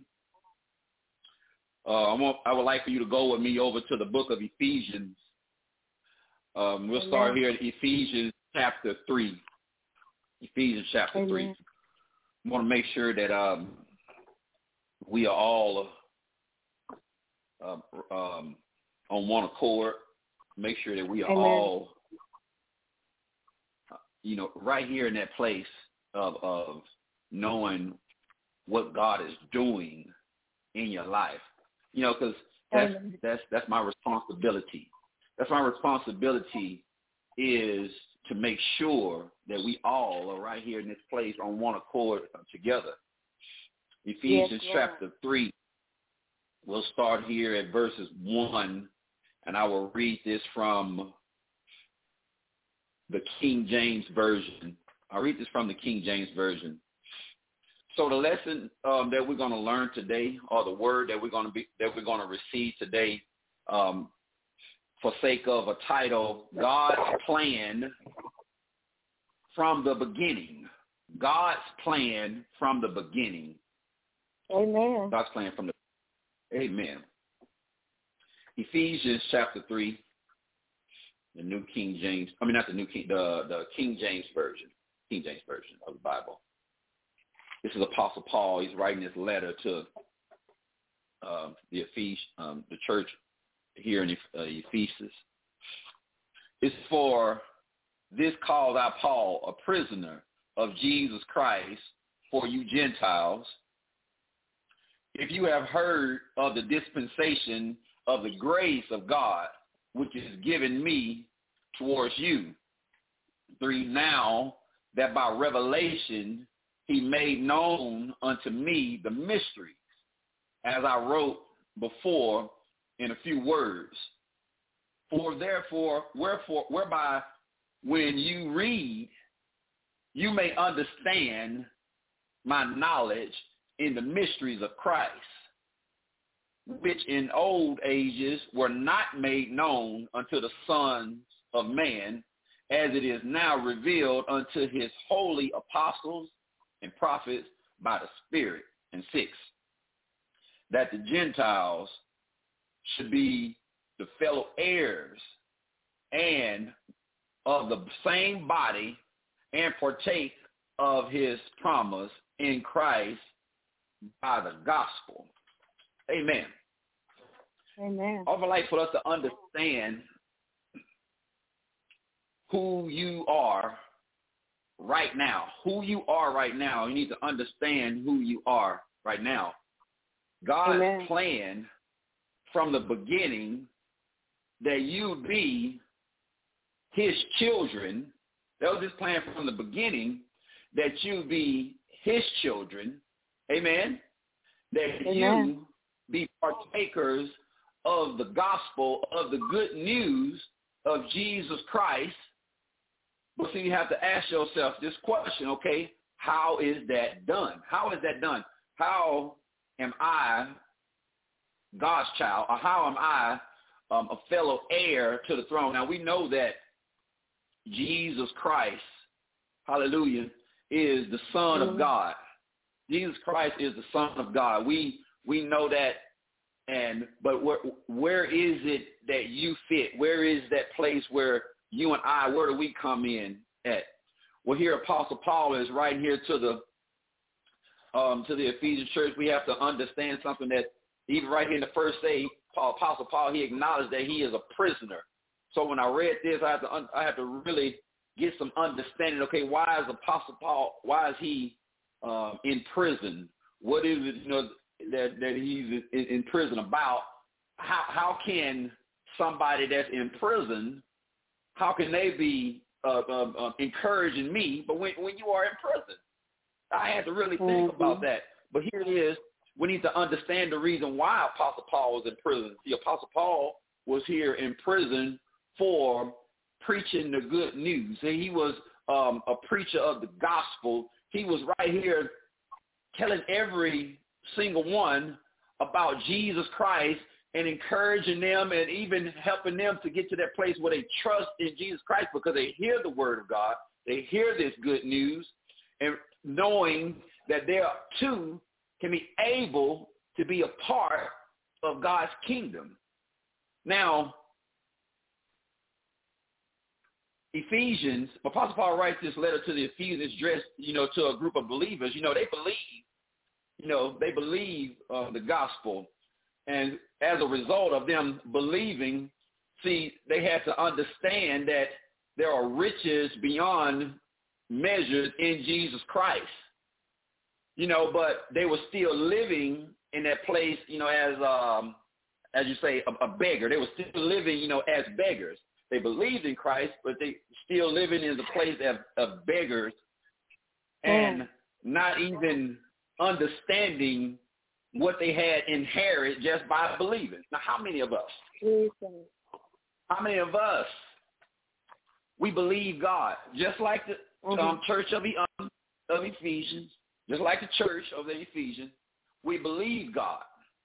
I would like for you to go with me over to the book of Ephesians. We'll start here at Ephesians chapter 3. Ephesians chapter 3. I want to make sure that we are all on one accord. Make sure that we are all, right here in that place of knowing what God is doing in your life. Because that's my responsibility. That's my responsibility, is to make sure that we all are right here in this place on one accord together. Ephesians chapter 3. We'll start here at verses 1, and I will read this from the King James Version. I'll read this from the King James Version. So the lesson that we're going to learn today, or the word that we're going to receive today, for sake of a title, God's plan from the beginning. God's plan from the beginning. Amen. God's plan from the Amen. Ephesians chapter 3, the New King James. The King James Version. King James Version of the Bible. This is Apostle Paul. He's writing this letter to the church here in Ephesus. It's for this cause I, Paul, a prisoner of Jesus Christ, for you Gentiles, if you have heard of the dispensation of the grace of God, which is given me towards you. 3, now that by revelation he made known unto me the mysteries, as I wrote before in a few words. For therefore, whereby when you read, you may understand my knowledge in the mysteries of Christ, which in old ages were not made known unto the sons of man, as it is now revealed unto his holy apostles and prophets by the Spirit. And 6, that the Gentiles should be the fellow heirs and of the same body, and partake of his promise in Christ by the gospel. Amen. Amen. I would like for us to understand who you are right now. Who you are right now. You need to understand who you are right now. God's plan from the beginning that you be his children. That was his plan from the beginning, that you be his children. Amen. That you be partakers of the gospel, of the good news of Jesus Christ. But so you have to ask yourself this question, okay, how is that done? How is that done? How am I God's child, or how am I a fellow heir to the throne? Now, we know that Jesus Christ, hallelujah, is the Son of God. Jesus Christ is the Son of God. We know that, but where is it that you fit? Where is that place where you and I, where do we come in at? Well, here Apostle Paul is right here to to the Ephesian church, we have to understand something that even right here in the first day, Apostle Paul, he acknowledged that he is a prisoner. So when I read this, I have to really get some understanding. Okay, why is Apostle Paul? Why is he in prison? What is it, that he's in prison about? How can somebody that's in prison, how can they be encouraging me? But when you are in prison, I had to really think about that. But here it is. We need to understand the reason why Apostle Paul was in prison. The Apostle Paul was here in prison for preaching the good news. He was a preacher of the gospel. He was right here telling every single one about Jesus Christ and encouraging them and even helping them to get to that place where they trust in Jesus Christ because they hear the word of God. They hear this good news and knowing that they too can be able to be a part of God's kingdom. Now, Ephesians, Apostle Paul writes this letter to the Ephesians addressed, to a group of believers. They believe the gospel. And as a result of them believing, they had to understand that there are riches beyond measures in Jesus Christ. But they were still living in that place, as you say, a beggar. They were still living, as beggars. They believed in Christ, but they still living in the place of beggars and not even understanding what they had inherited just by believing. Now, how many of us? We believe God, just like the church of Ephesians, just like the church of the Ephesians. We believe God.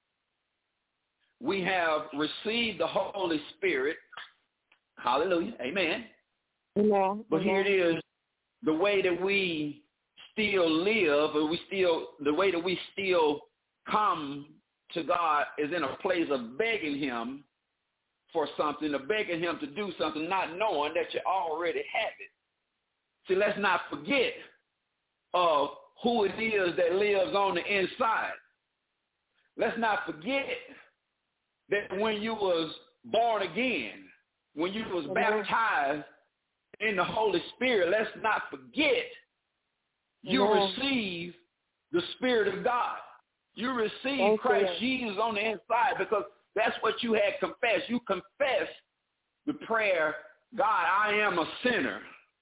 We have received the Holy Spirit. Hallelujah. Amen. Amen. But here it is, the way that we still live, or the way that we still come to God is in a place of begging him for something, or begging him to do something, not knowing that you already have it. See, let's not forget of who it is that lives on the inside. Let's not forget that when you was born again, when you was baptized in the Holy Spirit, let's not forget you receive the Spirit of God. You receive Christ Jesus on the inside because that's what you had confessed. You confessed the prayer, God, I am a sinner.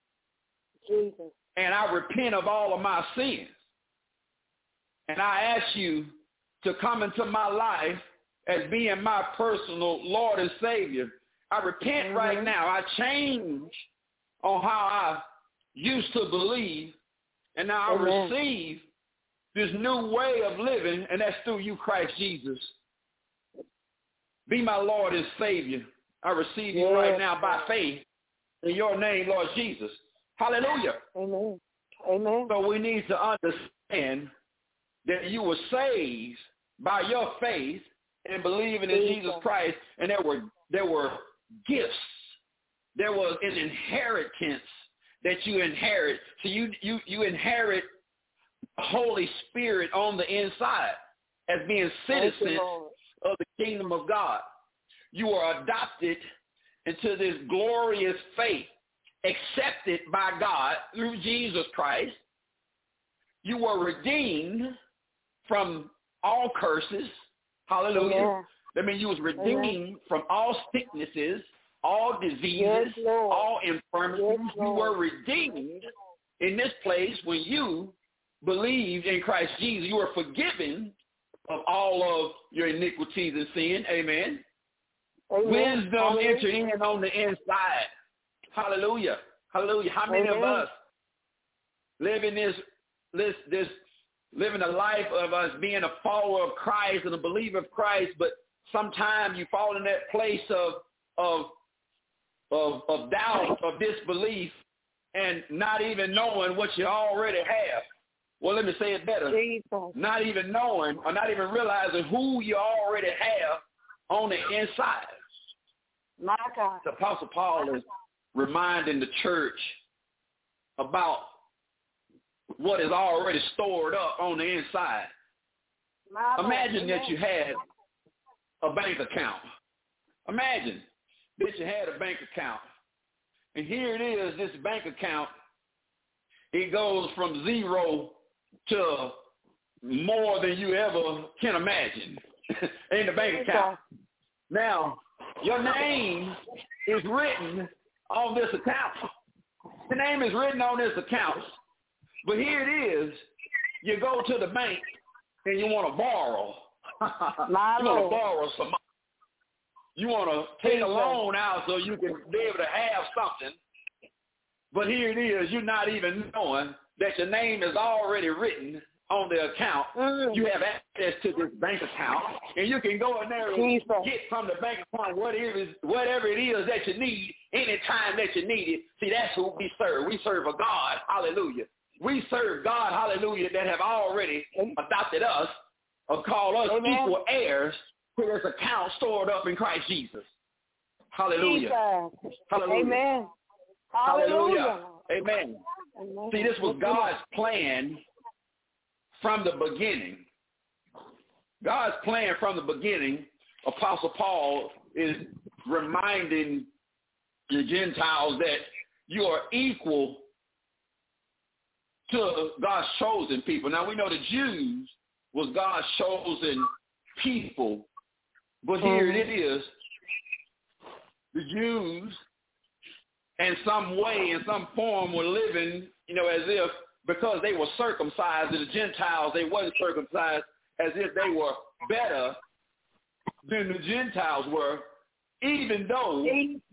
Jesus. And I repent of all of my sins. And I ask you to come into my life as being my personal Lord and Savior. I repent right now. I change on how I used to believe, and now I receive this new way of living, and that's through you, Christ Jesus. Be my Lord and Savior. I receive you right now by faith in your name, Lord Jesus. Hallelujah. Amen. Amen. So we need to understand that you were saved by your faith and believing in Jesus Christ, and there were gifts. There was an inheritance that you inherit. So you inherit the Holy Spirit on the inside as being citizens of the kingdom of God. You are adopted into this glorious faith, accepted by God through Jesus Christ. You were redeemed from all curses. Hallelujah. That means you was redeemed from all sicknesses, all diseases, all infirmities. You were redeemed in this place when you believed in Christ Jesus. You were forgiven of all of your iniquities and sin. Amen. Wisdom entered in on the inside. Hallelujah. Hallelujah. How many of us living living a life of us being a follower of Christ and a believer of Christ, but sometimes you fall in that place of doubt, of disbelief, and not even knowing what you already have. Well, let me say it better. Not even knowing or not even realizing who you already have on the inside. My God. The Apostle Paul is reminding the church about what is already stored up on the inside. Imagine that you had a bank account. Imagine that you had a bank account. And here it is, this bank account, it goes from 0 to more than you ever can imagine in the bank account. Now, your name is written on this account. The name is written on this account. But here it is, you go to the bank and you want to borrow. You want to borrow some money. You want to take a loan out so you can be able to have something. But here it is, you're not even knowing that your name is already written on the account. You have access to this bank account, and you can go in there and get from the bank account whatever it is that you need anytime that you need it. See, that's who we serve. We serve a God, hallelujah. We serve God, hallelujah, that have already adopted us or called us equal heirs to this account stored up in Christ Jesus. Hallelujah. Hallelujah. Amen. Hallelujah. Amen. See, this was God's plan from the beginning. God's plan from the beginning. Apostle Paul is reminding the Gentiles that you are equal to God's chosen people. Now, we know the Jews was God's chosen people, but here it is. The Jews, in some way, in some form, were living, as if because they were circumcised, and the Gentiles, they wasn't circumcised, as if they were better than the Gentiles were, even though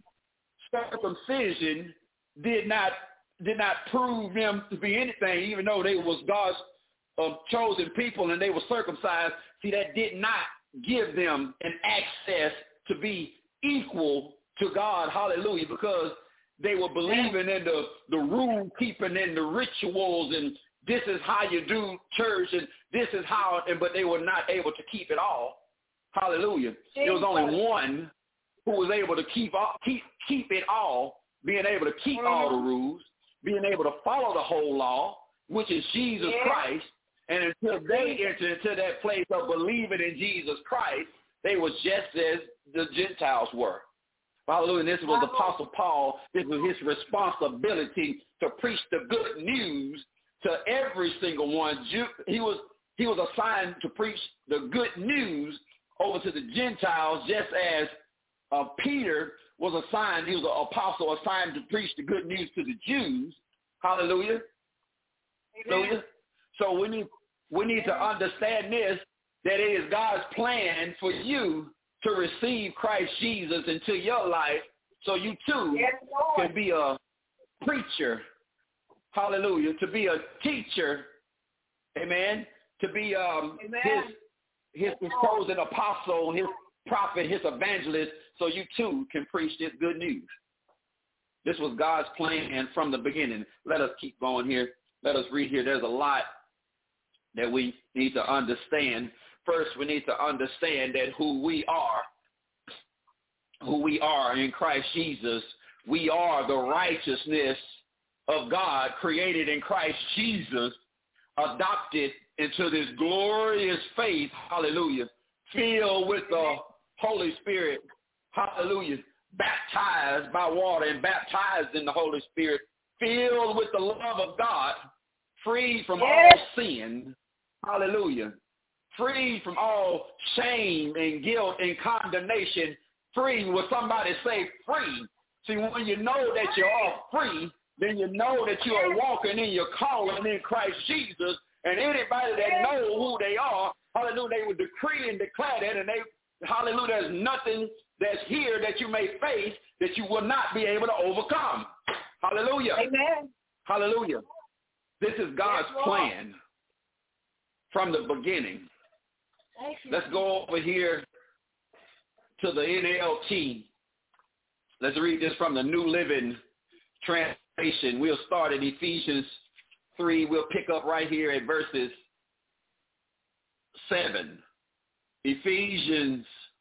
circumcision did not prove them to be anything, even though they was God's chosen people and they were circumcised. See, that did not give them an access to be equal to God, hallelujah, because they were believing in the rule keeping and the rituals, and this is how you do church, and this is how, but they were not able to keep it all. Hallelujah. There was only one who was able to keep it all, being able to keep all the rules, being able to follow the whole law, which is Jesus Christ. And until they entered into that place of believing in Jesus Christ, they was just as the Gentiles were. Hallelujah. And this was Apostle Paul. This was his responsibility to preach the good news to every single one. He was assigned to preach the good news over to the Gentiles, just as Peter was assigned. He was an apostle assigned to preach the good news to the Jews. Hallelujah. Hallelujah. So we need to understand this, that it is God's plan for you to receive Christ Jesus into your life so you too can be a preacher. Hallelujah. To be a teacher. Amen. To be his chosen apostle, his prophet, his evangelist, so you too can preach this good news. This was God's plan from the beginning. Let us keep going here. Let us read here. There's a lot that we need to understand. First, we need to understand that who we are in Christ Jesus. We are the righteousness of God created in Christ Jesus, adopted into this glorious faith, hallelujah, filled with the Holy Spirit, hallelujah, baptized by water and baptized in the Holy Spirit, filled with the love of God, free from all sin, hallelujah, free from all shame and guilt and condemnation, free. Will somebody say free? See, when you know that you are free, then you know that you are walking in your calling in Christ Jesus, and anybody that knows who they are, hallelujah, they would decree and declare that, and hallelujah, there's nothing that's here that you may face that you will not be able to overcome. Hallelujah. Amen. Hallelujah. This is God's plan from the beginning. Let's go over here to the NLT. Let's read this from the New Living Translation. We'll start at Ephesians 3. We'll pick up right here at verses 7. Ephesians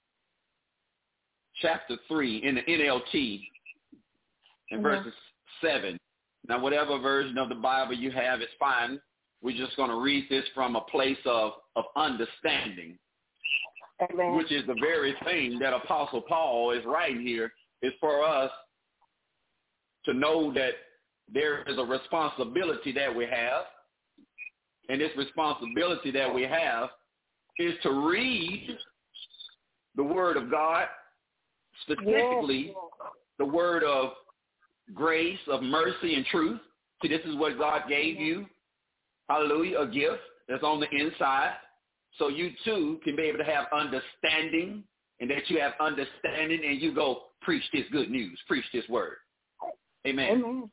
chapter 3 in the NLT in verses 7. Now, whatever version of the Bible you have is fine. we're just going to read this from a place of understanding, Amen. which is the very thing that Apostle Paul is writing here, is for us to know that there is a responsibility that we have, and this responsibility that we have is to read the Word of God, specifically the Word of grace, of mercy, and truth. See, this is what God gave you. Hallelujah, a gift that's on the inside. So you too can be able to have understanding, and that you have understanding and you go preach this good news, preach this word. Amen. Amen.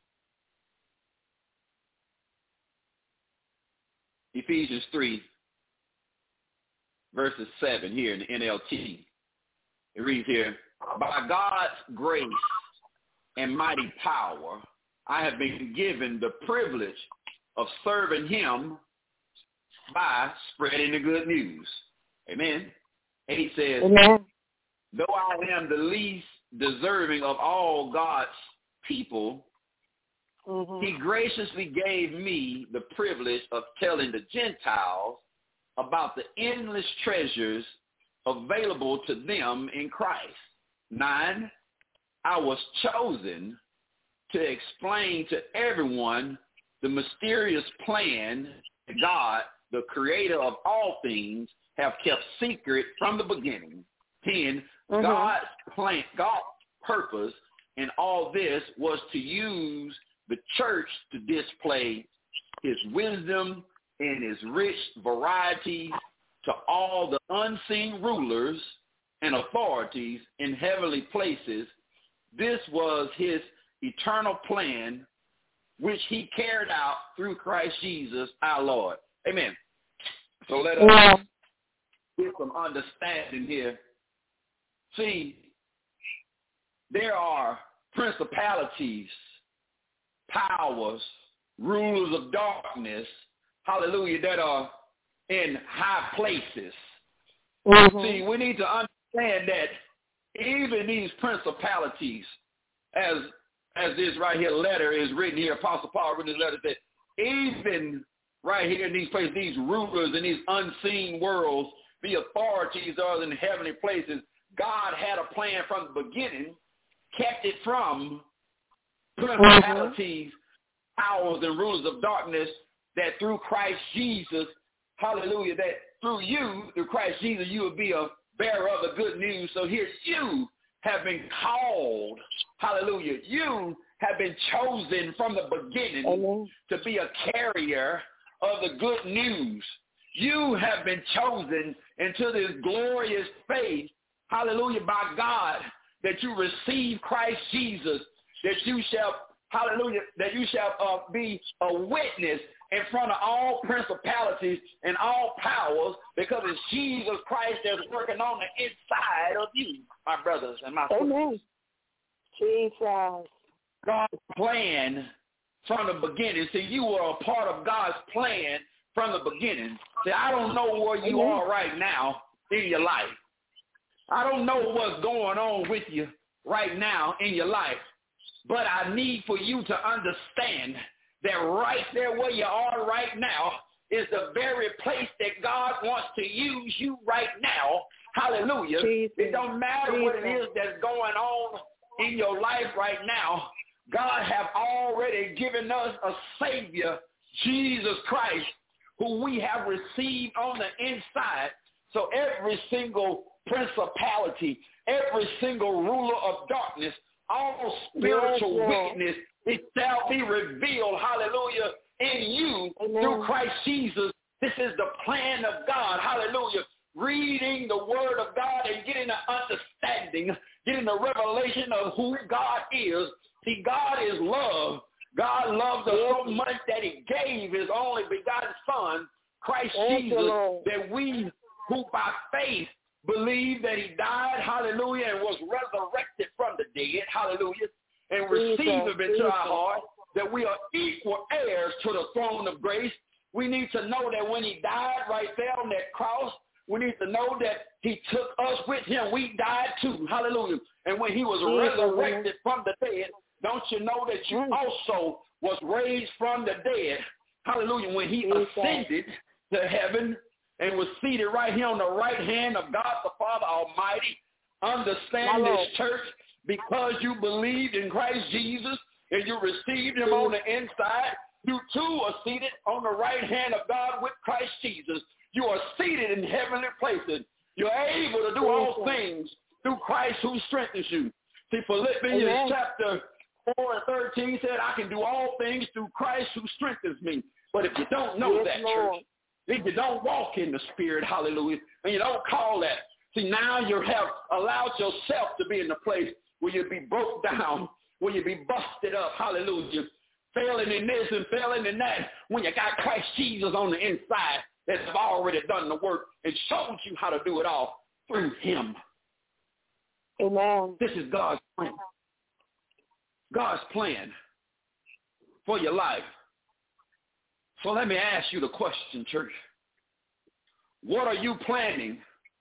Ephesians 3, verses 7 here in the NLT. It reads here, by God's grace and mighty power, I have been given the privilege of serving him by spreading the good news. Amen. 8 says, Amen. though I am the least deserving of all God's people, he graciously gave me the privilege of telling the Gentiles about the endless treasures available to them in Christ. 9, I was chosen to explain to everyone the mysterious plan that God, the creator of all things, have kept secret from the beginning. 10, God's plan, God's purpose in all this was to use the church to display his wisdom and his rich variety to all the unseen rulers and authorities in heavenly places. This was his eternal plan, which he carried out through Christ Jesus our Lord. Amen. So let us get some understanding here. See, there are principalities, powers, rulers of darkness, hallelujah, that are in high places. See, we need to understand that even these principalities, as this right here letter is written here, Apostle Paul written this letter, that even right here in these places, these rulers in these unseen worlds, the authorities are in heavenly places, God had a plan from the beginning, kept it from principalities, powers, and rulers of darkness, that through Christ Jesus, hallelujah, that through you, through Christ Jesus, you will be a bearer of the good news. So here you have been called, hallelujah, you have been chosen from the beginning to be a carrier of the good news. You have been chosen into this glorious faith, hallelujah, by God, that you receive Christ Jesus, that you shall, hallelujah, that you shall be a witness in front of all principalities and all powers, because it's Jesus Christ that's working on the inside of you, my brothers and my sisters. Amen. Jesus. God's plan from the beginning. See, you were a part of God's plan from the beginning. See, I don't know where you are right now in your life. I don't know what's going on with you right now in your life. But I need for you to understand that right there where you are right now is the very place that God wants to use you right now. Hallelujah. Jesus. It don't matter what it is that's going on in your life right now. God have already given us a Savior, Jesus Christ, who we have received on the inside. So every single principality, every single ruler of darkness, all spiritual wickedness, it shall be revealed, hallelujah, in you through Christ Jesus. This is the plan of God, hallelujah. Reading the word of God and getting an understanding, getting a revelation of who God is. See, God is love. God loves us so much that he gave his only begotten Son, Christ Jesus, that we who by faith believe that he died, hallelujah, and was resurrected from the dead, hallelujah, and receive him into our heart, that we are equal heirs to the throne of grace. We need to know that when he died right there on that cross, we need to know that he took us with him. We died too, hallelujah. And when he was resurrected from the dead, don't you know that you also was raised from the dead? Hallelujah. When he ascended to heaven and was seated right here on the right hand of God the Father Almighty, understand this, church, because you believed in Christ Jesus and you received him on the inside, you too are seated on the right hand of God with Christ Jesus. You are seated in heavenly places. You're able to do all things through Christ who strengthens you. See, Philippians chapter 4 and 13 said, I can do all things through Christ who strengthens me. But if you don't know that, church, if you don't walk in the Spirit, hallelujah, and you don't call that, see, now you have allowed yourself to be in the place where you be broke down, where you be busted up, hallelujah, failing in this and failing in that, when you got Christ Jesus on the inside that have already done the work and showed you how to do it all through him. Amen. This is God's plan. God's plan for your life. So let me ask you the question, church. What are you planning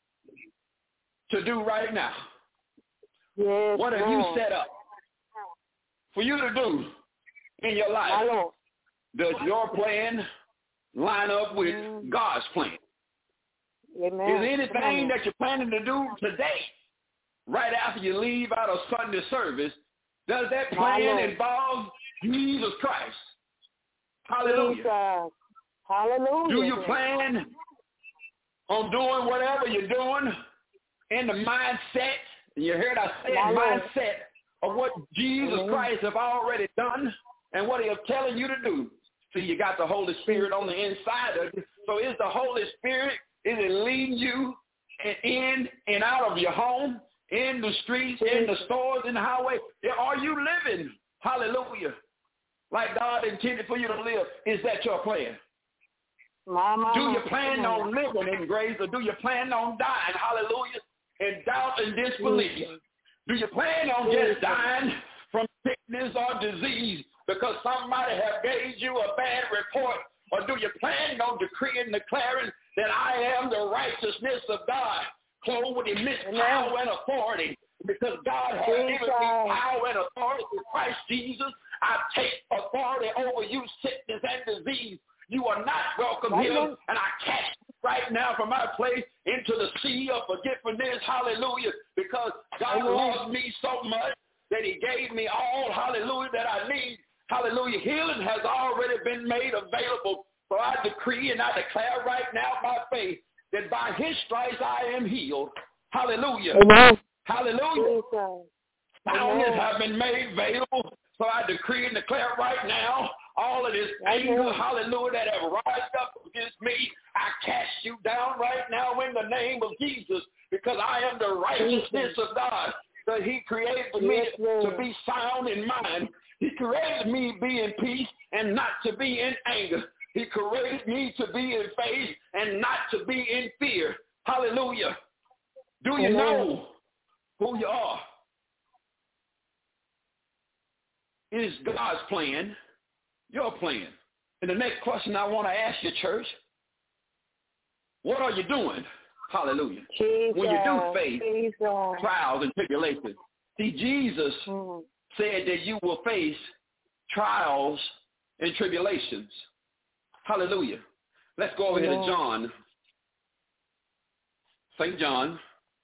to do right now? Yes, what have you set up for you to do in your life? Does your plan line up with God's plan? Amen. Is anything that you're planning to do today, right after you leave out of Sunday service, does that plan involve Jesus Christ? Hallelujah. Jesus. Hallelujah. Do you plan on doing whatever you're doing in the mindset, and you heard I said mindset, of what Jesus Christ have already done and what he is telling you to do? See, you got the Holy Spirit on the inside of you. So is the Holy Spirit, is it leading you in and out of your home, in the streets, in the stores, in the highway? Are you living, hallelujah, like God intended for you to live? Is that your plan? Do you plan on living in grace, or do you plan on dying, hallelujah, in doubt and disbelief? Do you plan on just dying from sickness or disease because somebody have gave you a bad report? Or do you plan on decreeing and declaring that I am the righteousness of God, clothed with immense power and authority? Because God has given me power and authority through Christ Jesus. I take authority over you, sickness and disease. You are not welcome here, and I cast you right now from my place into the sea of forgiveness, hallelujah, because God loves me so much that he gave me all, hallelujah, that I need. Hallelujah. Healing has already been made available. So I decree and I declare right now by faith that by his stripes I am healed. Hallelujah. Amen. Hallelujah. Soundness have been made available. So I decree and declare right now, all of this anger, hallelujah, that have rised up against me, I cast you down right now in the name of Jesus, because I am the righteousness of God. That he created me to be sound in mind. He created me to be in peace and not to be in anger. He created me to be in faith and not to be in fear. Hallelujah. Do you know who you are? It is God's plan, your plan. And the next question I want to ask you, church, what are you doing? Hallelujah. Jesus, when you do face trials and tribulations. See, Jesus said that you will face trials and tribulations. Hallelujah. Let's go over here to John. St. John,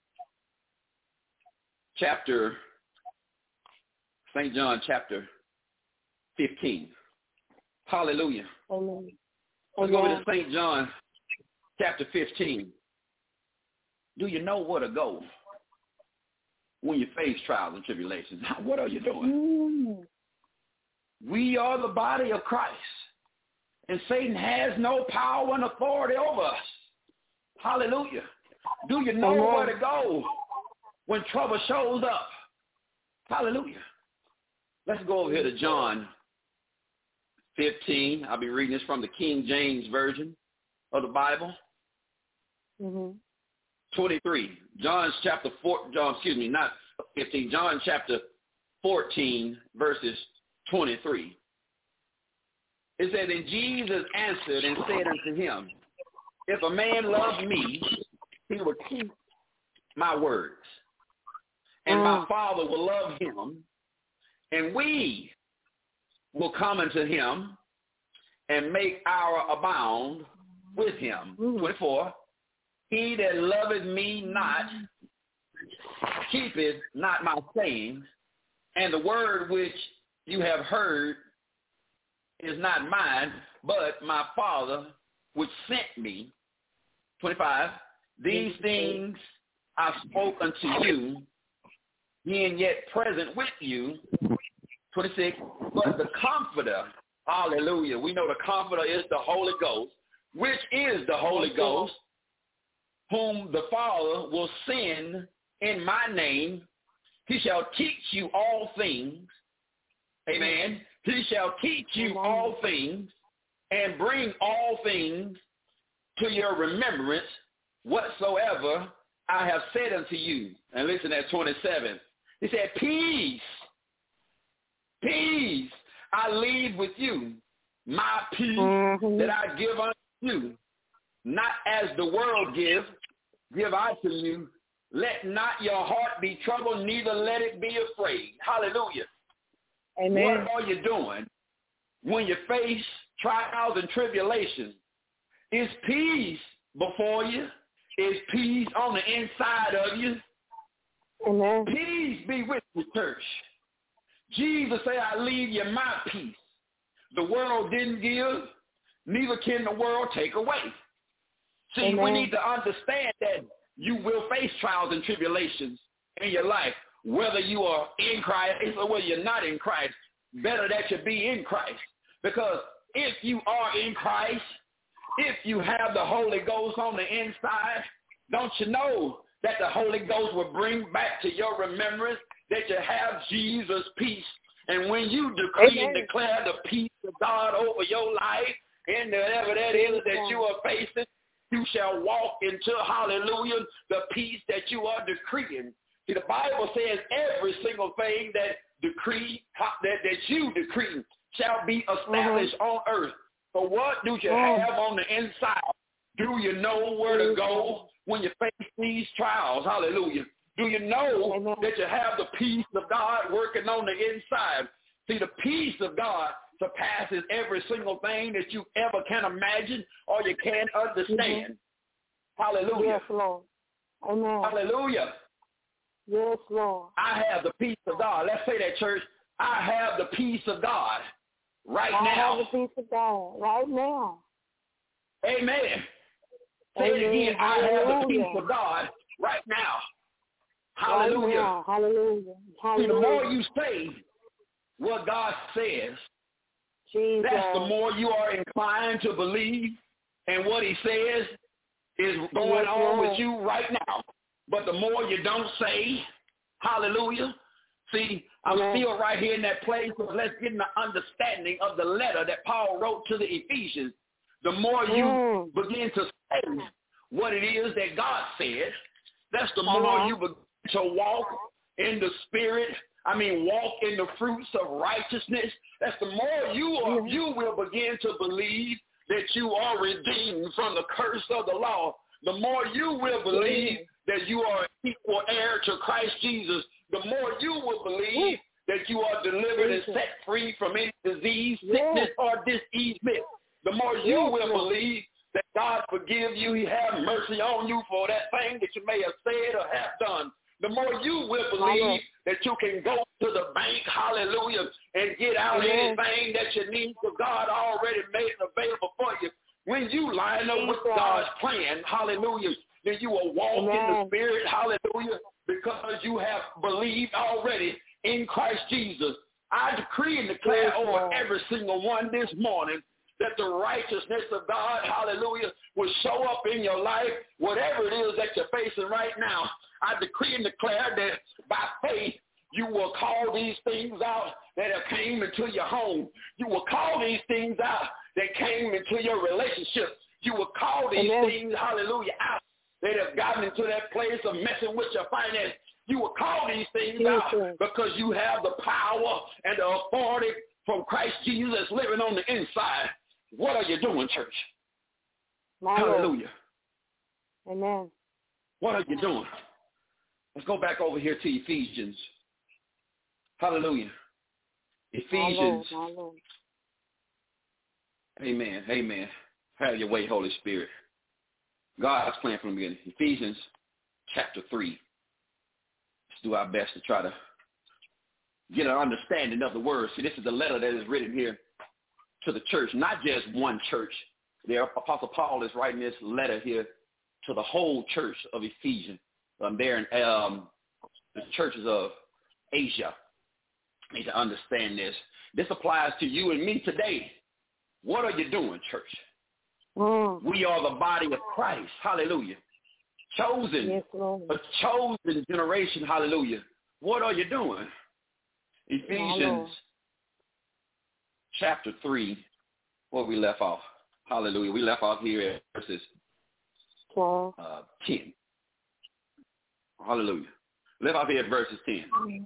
St. John chapter 15. Hallelujah. Let's go over to St. John chapter 15. Do you know where to go when you face trials and tribulations? What are you doing? We are the body of Christ, and Satan has no power and authority over us. Hallelujah. Do you know where to go when trouble shows up? Hallelujah. Let's go over here to John 15. I'll be reading this from the King James Version of the Bible. 23. John chapter 14, verses 23. It said, and Jesus answered and said unto him, if a man love me, he will keep my words. And my Father will love him, and we will come unto him and make our abound with him. 24, he that loveth me not keepeth not my sayings, and the word which you have heard is not mine, but my Father which sent me. 25, these things I spoke unto you, being yet present with you. 26, but the Comforter, hallelujah, we know the Comforter is the Holy Ghost, which is the Holy Ghost, whom the Father will send in my name. He shall teach you all things. Amen. He shall teach you all things and bring all things to your remembrance whatsoever I have said unto you. And listen at 27. He said, peace I leave with you. My peace that I give unto you. Not as the world give I to you. Let not your heart be troubled, neither let it be afraid. Hallelujah. Amen. What are you doing when you face trials and tribulations? Is peace before you? Is peace on the inside of you? Amen. Peace be with you, church. Jesus said, I leave you my peace. The world didn't give, neither can the world take away. See, Amen. we need to understand that you will face trials and tribulations in your life, whether you are in Christ or whether you're not in Christ. Better that you be in Christ. Because if you are in Christ, if you have the Holy Ghost on the inside, don't you know that the Holy Ghost will bring back to your remembrance that you have Jesus' peace. And when you decree and declare the peace of God over your life, and whatever that is that you are facing, you shall walk into, hallelujah, the peace that you are decreeing. See, the Bible says every single thing that you decree shall be established on earth. But what do you have on the inside? Do you know where to go when you face these trials? Hallelujah. Do you know that you have the peace of God working on the inside? See, the peace of God surpasses every single thing that you ever can imagine or you can understand. Hallelujah. Yes, Lord. Amen. Hallelujah. Yes, Lord. I have the peace of God. Let's say that, church. I have the peace of God right now. I have the peace of God right now. Amen. Say it again. I have the peace of God right now. Hallelujah. Right now. Hallelujah. See, the more you say what God says, Jesus, that's the more you are inclined to believe, and what he says is going on with you right now. But the more you don't say, hallelujah. See, I'm still right here in that place of let's get an understanding of the letter that Paul wrote to the Ephesians. The more you begin to say what it is that God said, that's the more you begin to walk in the Spirit. Walk in the fruits of righteousness. That's the more you will begin to believe that you are redeemed from the curse of the law. The more you will believe that you are an equal heir to Christ Jesus, the more you will believe that you are delivered and set free from any disease, sickness, or diseasement. The more you will believe that God forgive you, he have mercy on you for that thing that you may have said or have done. The more you will believe that you can go to the bank, hallelujah, and get out anything that you need, for God already made it available for you. When you line up with God's plan, hallelujah, then you will walk in the Spirit, hallelujah, because you have believed already in Christ Jesus. I decree and declare over every single one this morning that the righteousness of God, hallelujah, will show up in your life, whatever it is that you're facing right now. I decree and declare that by faith, you will call these things out that have came into your home. You will call these things out that came into your relationship. You will call these things, hallelujah, out that have gotten into that place of messing with your finance. You will call these things out because you have the power and the authority from Christ Jesus living on the inside. What are you doing, church? Hallelujah. Amen. What are you doing? Let's go back over here to Ephesians. Hallelujah. Ephesians. Amen. Amen. Have your way, Holy Spirit. God's plan from the beginning. Ephesians chapter 3. Let's do our best to try to get an understanding of the word. See, this is the letter that is written here to the church, not just one church. The Apostle Paul is writing this letter here to the whole church of Ephesians. There in the churches of Asia. You need to understand this. This applies to you and me today. What are you doing, church? We are the body of Christ. Hallelujah. Chosen. Yes, Lord. A chosen generation. Hallelujah. What are you doing? Ephesians chapter 3, where we left off. Hallelujah. We left off here at verses 10. Hallelujah. Left off here at verses 10.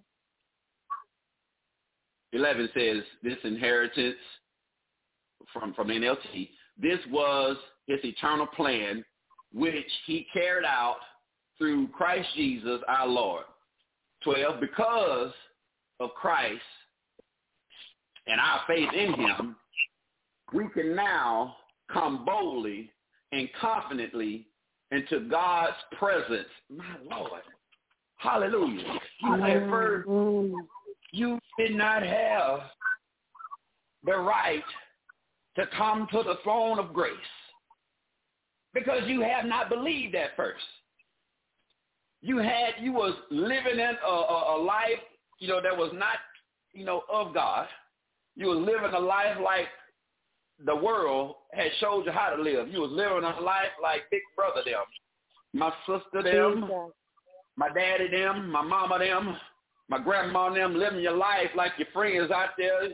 11 says, this inheritance from NLT, this was his eternal plan, which he carried out through Christ Jesus our Lord. 12, because of Christ and our faith in him, we can now come boldly and confidently into God's presence. My Lord. Hallelujah. At first, you did not have the right to come to the throne of grace because you have not believed at first. You was living in a life, that was not, of God. You was living a life like the world had showed you how to live. You was living a life like Big Brother them, my sister them, my daddy them, my mama them, my grandma them, living your life like your friends out there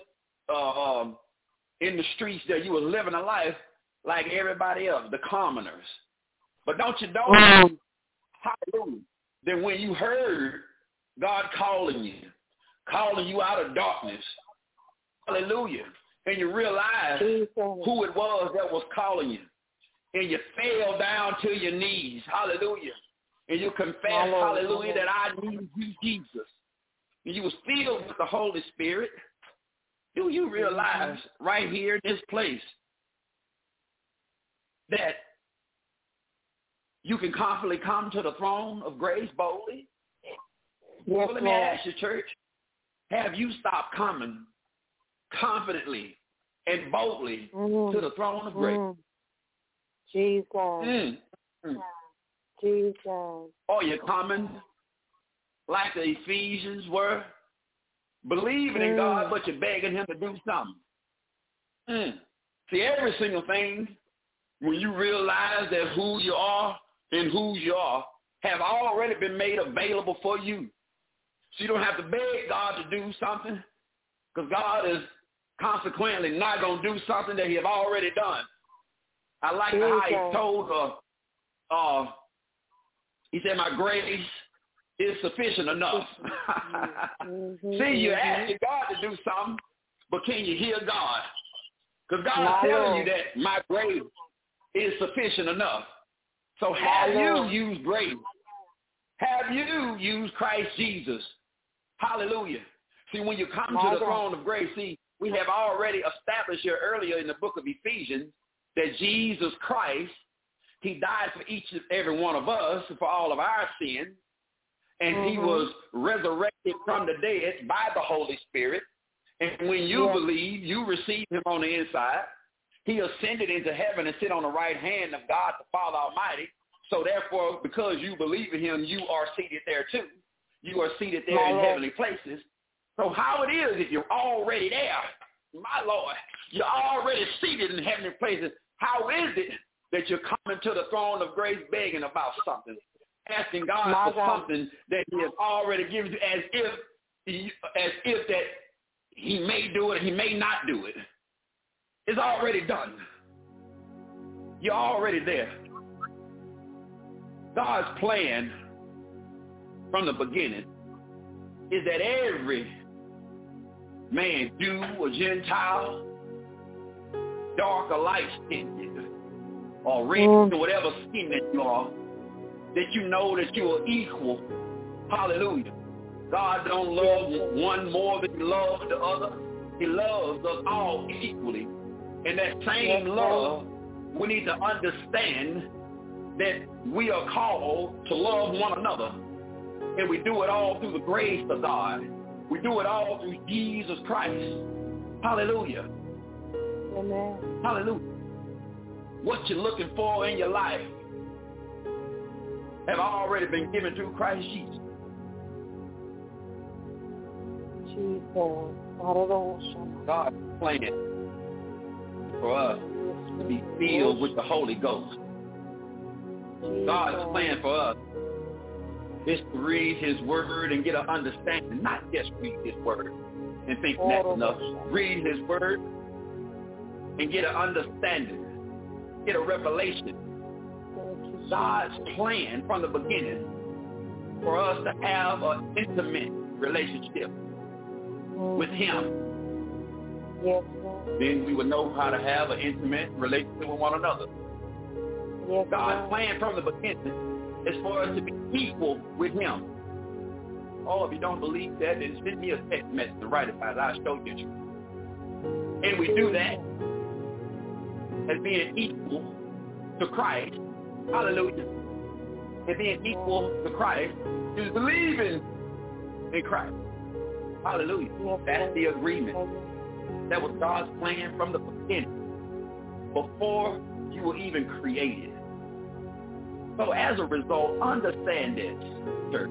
in the streets there. You was living a life like everybody else, the commoners. But don't you know, hallelujah, that when you heard God calling you out of darkness, hallelujah, and you realized who it was that was calling you, and you fell down to your knees, hallelujah, and you confess, hallelujah, that I need you, Jesus, and you was filled with the Holy Spirit, do you realize right here in this place that you can confidently come to the throne of grace boldly? Well, let me ask you, church, have you stopped coming confidently and boldly to the throne of grace? Jesus. Jesus. Or you're coming like the Ephesians were, believing in God, but you're begging him to do something. See, every single thing, when you realize that who you are and whose you are, have already been made available for you. So you don't have to beg God to do something, because God is consequently not going to do something that he have already done. I like how he told her, he said, my grace is sufficient enough. See, you're asking God to do something, but can you hear God? Because God is telling you that my grace is sufficient enough. So have you used grace? Have you used Christ Jesus? Hallelujah. See, when you come to the throne of grace, see, we have already established here earlier in the book of Ephesians that Jesus Christ, he died for each and every one of us for all of our sins, and he was resurrected from the dead by the Holy Spirit. And when you believe, you receive him on the inside. He ascended into heaven and sit on the right hand of God the Father Almighty. So therefore, because you believe in him, you are seated there too. You are seated there in heavenly places. So how it is that you're already there, my Lord, you're already seated in heavenly places. How is it that you're coming to the throne of grace begging about something, asking God for something that he has already given you, as if that he may do it, he may not do it. It's already done. You're already there. God's plan from the beginning is that every man, Jew or Gentile, dark or light-skinned, or red or whatever skin that you are, that you know that you are equal. Hallelujah. God don't love one more than he loves the other. He loves us all equally. In that same love, we need to understand that we are called to love one another. And we do it all through the grace of God. We do it all through Jesus Christ. Hallelujah. Amen. Hallelujah. What you're looking for in your life have already been given through Christ Jesus. God's plan for us to be filled with the Holy Ghost. God's plan for us is to read his word and get an understanding, not just read his word and think that's enough. Read his word and get an understanding, get a revelation. God's plan from the beginning for us to have an intimate relationship with him. Yes, then we would know how to have an intimate relationship with one another. yes, God's plan from the beginning is for us to be equal with him. Oh, if you don't believe that, then send me a text message and write about it. I'll show you. And we do that as being equal to Christ. Hallelujah. And being equal to Christ is believing in Christ. Hallelujah. That's the agreement. That was God's plan from the beginning, before you were even created. So as a result, understand this, church.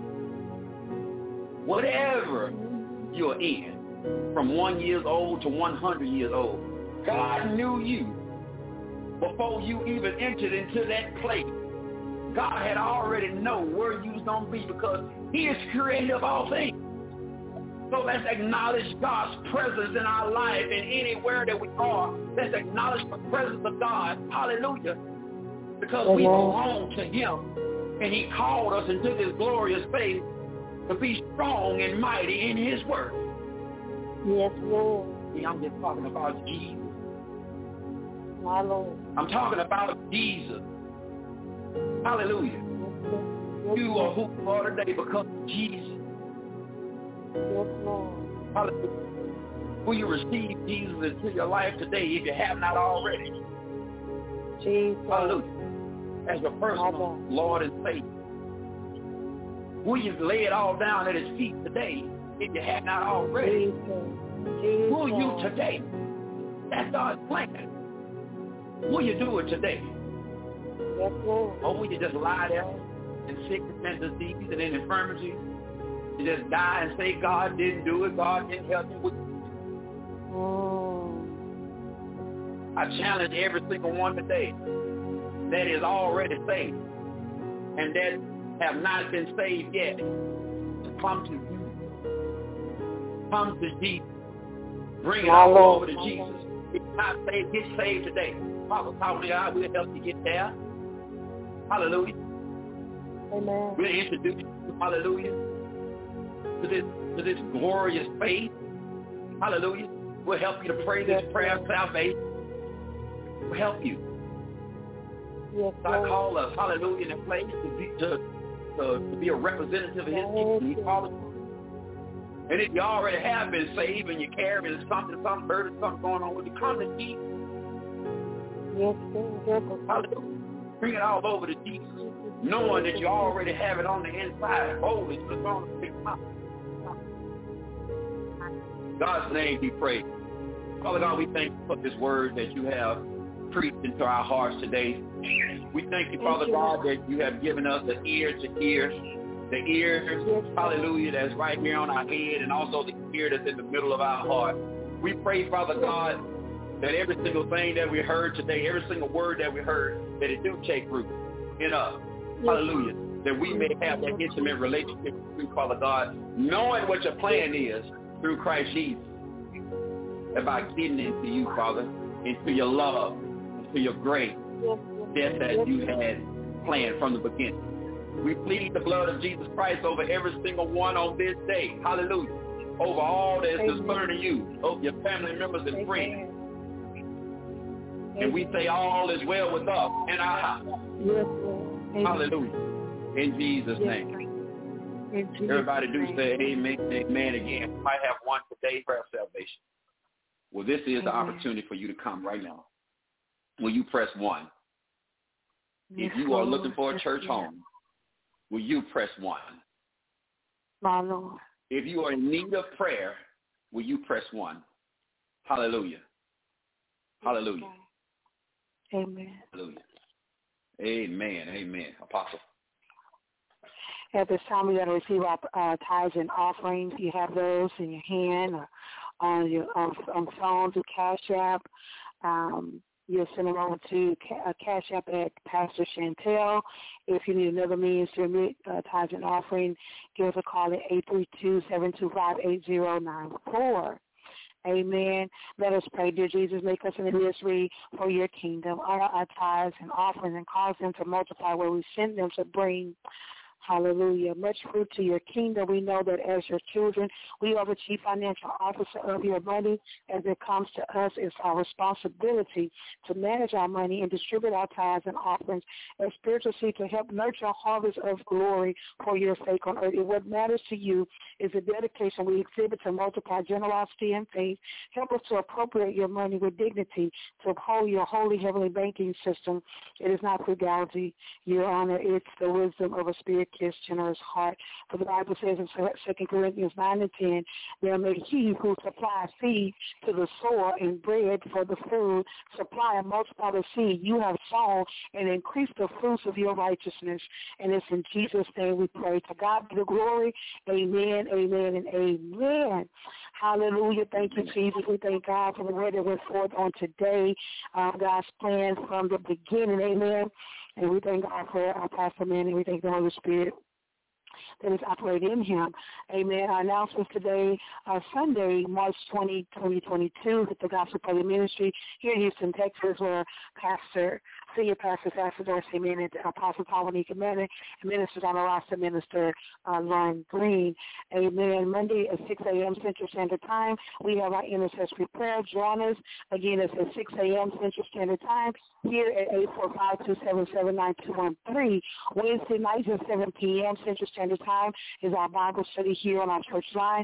Whatever you're in, from 1 year old to 100 years old, God knew you before you even entered into that place. God had already known where you was going to be because he is creator of all things. So let's acknowledge God's presence in our life, and anywhere that we are, let's acknowledge the presence of God. Hallelujah. Because we belong to him, and he called us into this glorious faith to be strong and mighty in his word. Yes, Lord. See, I'm just talking about Jesus. My Lord. I'm talking about Jesus. Hallelujah. You are who you are today because of Jesus. Yes, Lord. Hallelujah. Will you receive Jesus into your life today if you have not already? Jesus. Hallelujah. As your personal Lord and Savior. Will you lay it all down at his feet today if you have not already? Jesus. Will you today? That's God's plan. Will you do it today? Yes, Lord. Or will you just lie there in sickness and disease and in infirmity? You just die and say God didn't do it, God didn't help you with it. I challenge every single one today that is already saved and that have not been saved yet to come to you. Come to Jesus. Bring it all over to Jesus. If you're not saved, get saved today. Father, God will help you get there. Hallelujah. Amen. We'll introduce you, hallelujah, to this glorious faith. Hallelujah. We'll help you to pray this prayer of salvation. We'll help you. Yes, God call us, hallelujah, in a place to be a representative of his people. He called us. And if you already have been saved and you're carrying something burden, something going on with you, come to Jesus. Yes, sir. Hallelujah. Bring it all over to Jesus, knowing that you already have it on the inside. Boldly, just on the big mouth. God's name be praised. Father God, we thank you for this word that you have preached into our hearts today. We thank you, Father God, that you have given us the ear to hear, the ear, hallelujah, that's right here on our head, and also the ear that's in the middle of our heart. We pray, Father God, that every single thing that we heard today, every single word that we heard, that it do take root in us. Hallelujah. That we may have that intimate relationship with you, Father God, knowing what your plan is through Christ Jesus. About getting into you, Father, into your love, into your grace, just as you had planned from the beginning. We plead the blood of Jesus Christ over every single one on this day. Hallelujah. Over all that is concerning you, over your family members and friends. And we say all is well with us in our house. Hallelujah. In Jesus' name. Everybody do say amen, amen again. We might have one today, prayer of salvation. Well, this is the opportunity for you to come right now. Will you press 1? If you are looking for a church home, will you press 1? My Lord. If you are in need of prayer, will you press 1? Hallelujah. Hallelujah. Amen. Hallelujah. Amen. Amen. Apostle. At this time, we're going to receive our tithes and offerings. You have those in your hand or on your on phone through Cash App. You'll send them over to Cash App at Pastor Chantel. If you need another means to remit tithes and offering, give us a call at 832-725-8094. Amen. Let us pray. Dear Jesus, make us an ministry for your kingdom. Honor our tithes and offerings and cause them to multiply where we send them to bring, hallelujah, much fruit to your kingdom. We know that as your children, we are the chief financial officer of your money. As it comes to us, it's our responsibility to manage our money and distribute our tithes and offerings as spiritual seed to help nurture a harvest of glory for your sake on earth. And what matters to you is the dedication we exhibit to multiply generosity and faith. Help us to appropriate your money with dignity to uphold your holy heavenly banking system. It is not frugality, your honor. It's the wisdom of a spirit generous heart. For the Bible says in 2 Corinthians 9 and 10, there may he who supplies seed to the sower and bread for the food, supply and multiply the seed you have sown and increase the fruits of your righteousness. And it's in Jesus' name we pray. To God be the glory. Amen, amen, and amen. Hallelujah. Thank you, Jesus. We thank God for the word that went forth on today. God's plan from the beginning. Amen. And we thank God for our Pastor Manny. We thank the Holy Spirit that is operating in him. Amen. Our announcements today are Sunday, March 20, 2022, at the Gospel Prayer Ministry here in Houston, Texas, where Senior Pastor Dorsey Manning, Apostle Tawanique Manning, and Ministers on the roster, Minister Lauren Green. Amen. Monday at 6 a.m. Central Standard Time, we have our intercessory prayer. Join us. Again, it's at 6 a.m. Central Standard Time here at 845-277-9213. Wednesday nights at 7 p.m. Central Standard Time is our Bible study here on our church line,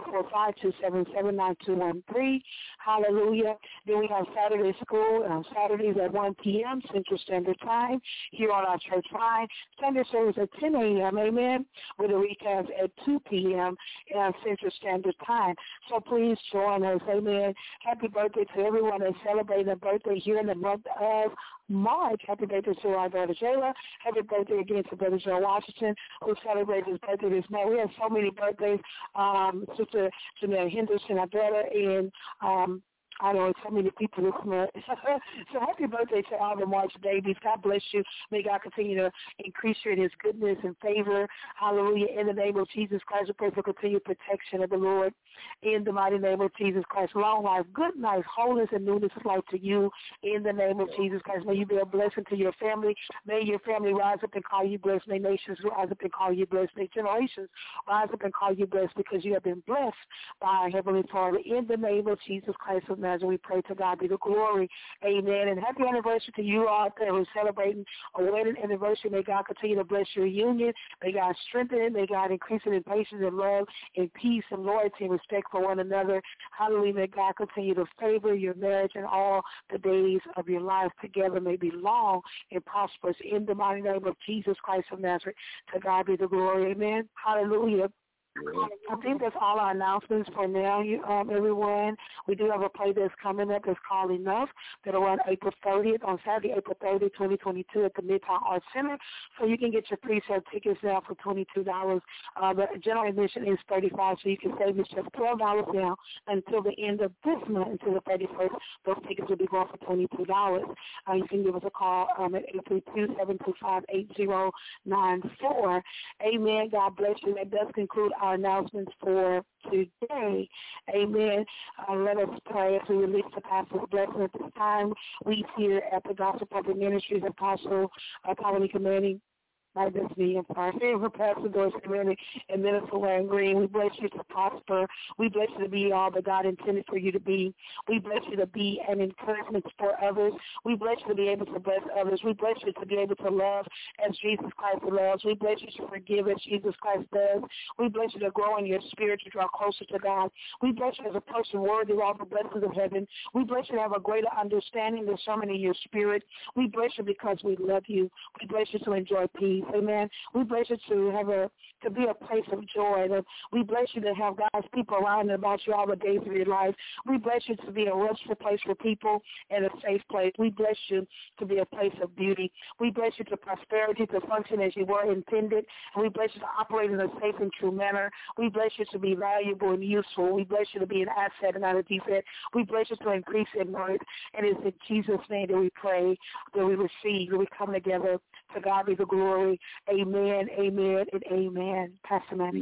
845-277-9213. Hallelujah. Then we have Saturday school on Saturdays at 1 p.m. Central Standard Time here on our church line. Sunday service at 10 a.m., amen, with a recap at 2 p.m. Central Standard Time. So please join us, amen. Happy birthday to everyone that's celebrating a birthday here in the month of March. Happy birthday to our daughter Jayla. Happy birthday again to Brother Joe Washington, who celebrated his birthday this month. We have so many birthdays. Sister Janelle Henderson, our daughter, and I know so many people this month. So happy birthday to all the March babies. God bless you. May God continue to increase you in his goodness and favor. Hallelujah. In the name of Jesus Christ, we pray for continued protection of the Lord. In the mighty name of Jesus Christ. Long life, good life, wholeness, and newness of life to you. In the name of Jesus Christ. May you be a blessing to your family. May your family rise up and call you blessed. May nations rise up and call you blessed. May generations rise up and call you blessed because you have been blessed by our Heavenly Father. In the name of Jesus Christ of Nazareth, we pray to God be the glory. Amen. And happy anniversary to you all that are celebrating a wedding anniversary. May God continue to bless your union. May God strengthen it. May God increase it in patience and love and peace and loyalty and respect for one another. Hallelujah. May God continue to favor your marriage and all the days of your life together may be long and prosperous. In the mighty name of Jesus Christ of Nazareth, to God be the glory. Amen. Hallelujah. I think that's all our announcements for now, everyone. We do have a play that's coming up that's called Enough that'll run April 30th, on Saturday, April 30th, 2022 at the Midtown Arts Center. So you can get your pre-sale tickets now for $22. The general admission is $35, so you can save yourself $12 now until the end of this month, until the 31st. Those tickets will be going for $22. You can give us a call at 832-725-8094. Amen. God bless you. That does conclude our announcements for today. Amen. Let us pray as we release the pastor's blessing at this time. We here at the Gospel Public Ministries, Apostle Tawanique Manning, Favorite Pastor Doris Community and Minister Wayne Green. We bless you to prosper. We bless you to be all that God intended for you to be. We bless you to be an encouragement for others. We bless you to be able to bless others. We bless you to be able to love as Jesus Christ loves. We bless you to forgive as Jesus Christ does. We bless you to grow in your spirit, to draw closer to God. We bless you as a person worthy of all the blessings of heaven. We bless you to have a greater understanding, discernment in your spirit. We bless you because we love you. We bless you to enjoy peace. Amen. We bless you to be a place of joy. We bless you to have God's people around and about you all the days of your life. We bless you to be a restful place for people and a safe place. We bless you to be a place of beauty. We bless you to prosperity, to function as you were intended. And we bless you to operate in a safe and true manner. We bless you to be valuable and useful. We bless you to be an asset and not a defect. We bless you to increase in worth. And it's in Jesus' name that we pray, that we receive, that we come together. To God be the glory. Amen, amen, and amen. Pastor Manny.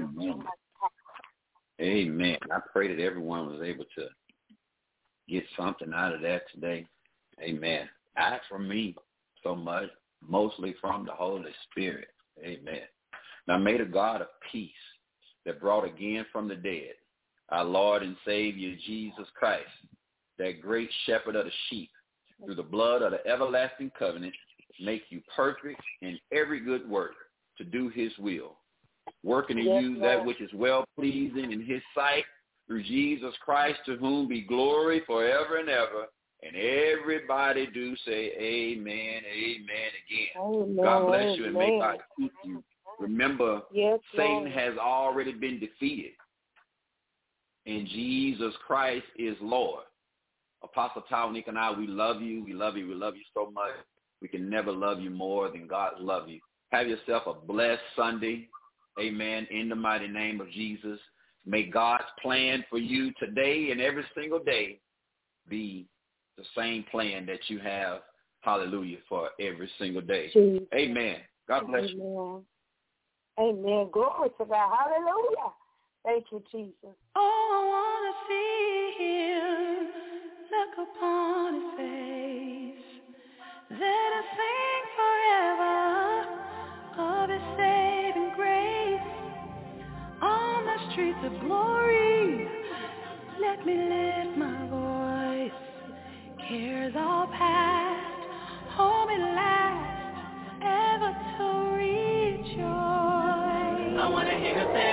Amen. I pray that everyone was able to get something out of that today. Amen. Not from me so much, mostly from the Holy Spirit. Amen. Now may the God of peace that brought again from the dead our Lord and Savior Jesus Christ, that great shepherd of the sheep, through the blood of the everlasting covenant, make you perfect in every good work to do his will, working in you that which is well-pleasing in his sight, through Jesus Christ, to whom be glory forever and ever. And everybody do say amen, amen again. Amen, God bless you and amen. may God keep you. Remember, Satan has already been defeated, and Jesus Christ is Lord. Apostle Townick and I, we love you. We love you. We love you so much. We can never love you more than God loves you. Have yourself a blessed Sunday. Amen. In the mighty name of Jesus. May God's plan for you today and every single day be the same plan that you have, hallelujah, for every single day. Jesus. Amen. God bless you. Amen. Glory to God. Hallelujah. Thank you, Jesus. Oh, I want to see him. Look upon his face. Let us sing forever of his saving grace. On the streets of glory, let me lift my voice. Cares all past, home at last, ever to rejoice. I want to hear you say,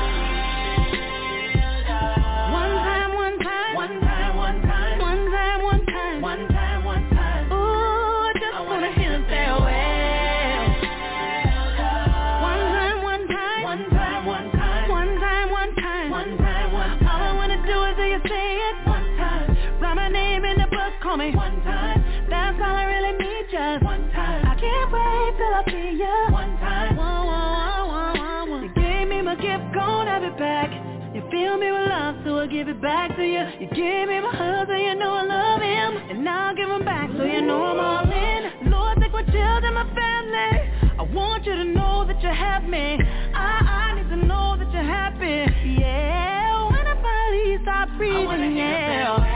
me one time, that's all I really need, just one time. I can't wait till I see you one time. You gave me my gift, gon' have it back. You fill me with love, so I'll give it back to you. You gave me my husband, you know I love him, and I'll give him back, so you know I'm all in. Lord, take my children, my family. I want you to know that you have me. I need to know that you're happy. Yeah, when I finally stop breathing, yeah.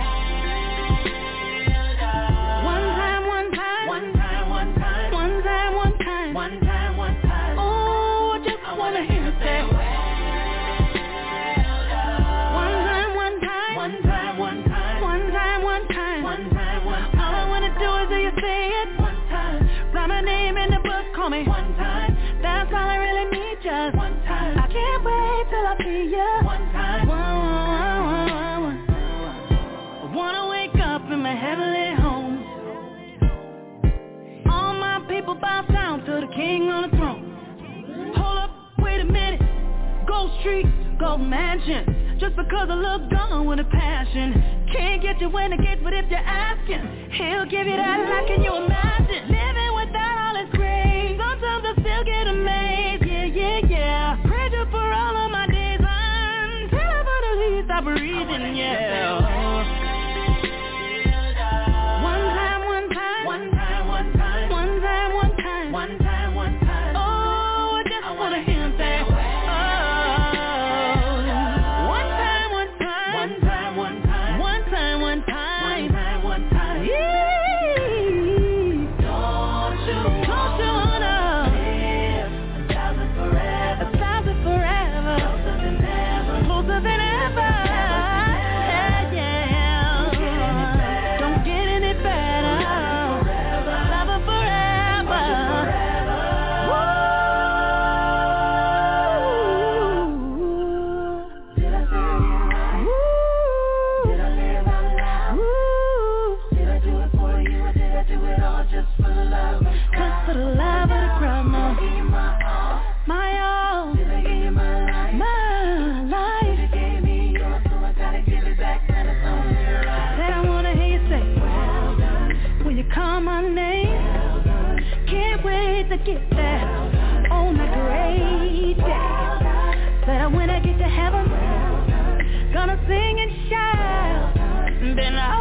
Me one time, that's all I really need, just one time. I can't wait till I see you one time. I wanna wake up in my heavenly home. All my people bow down to the King on the throne. Hold up, wait a minute. Gold Street, Gold Mansion. Just because I look gone with a passion. Can't get you when I get, but if you're asking, he'll give you that. Like, can you imagine living without all his grace? Sometimes I still get amazed. Yeah. Praise you for all of my days until I finally stop breathing. Yeah. Oh, I just wanna hear him say, get there on that great day. Said when I get to heaven, gonna sing and shout. Then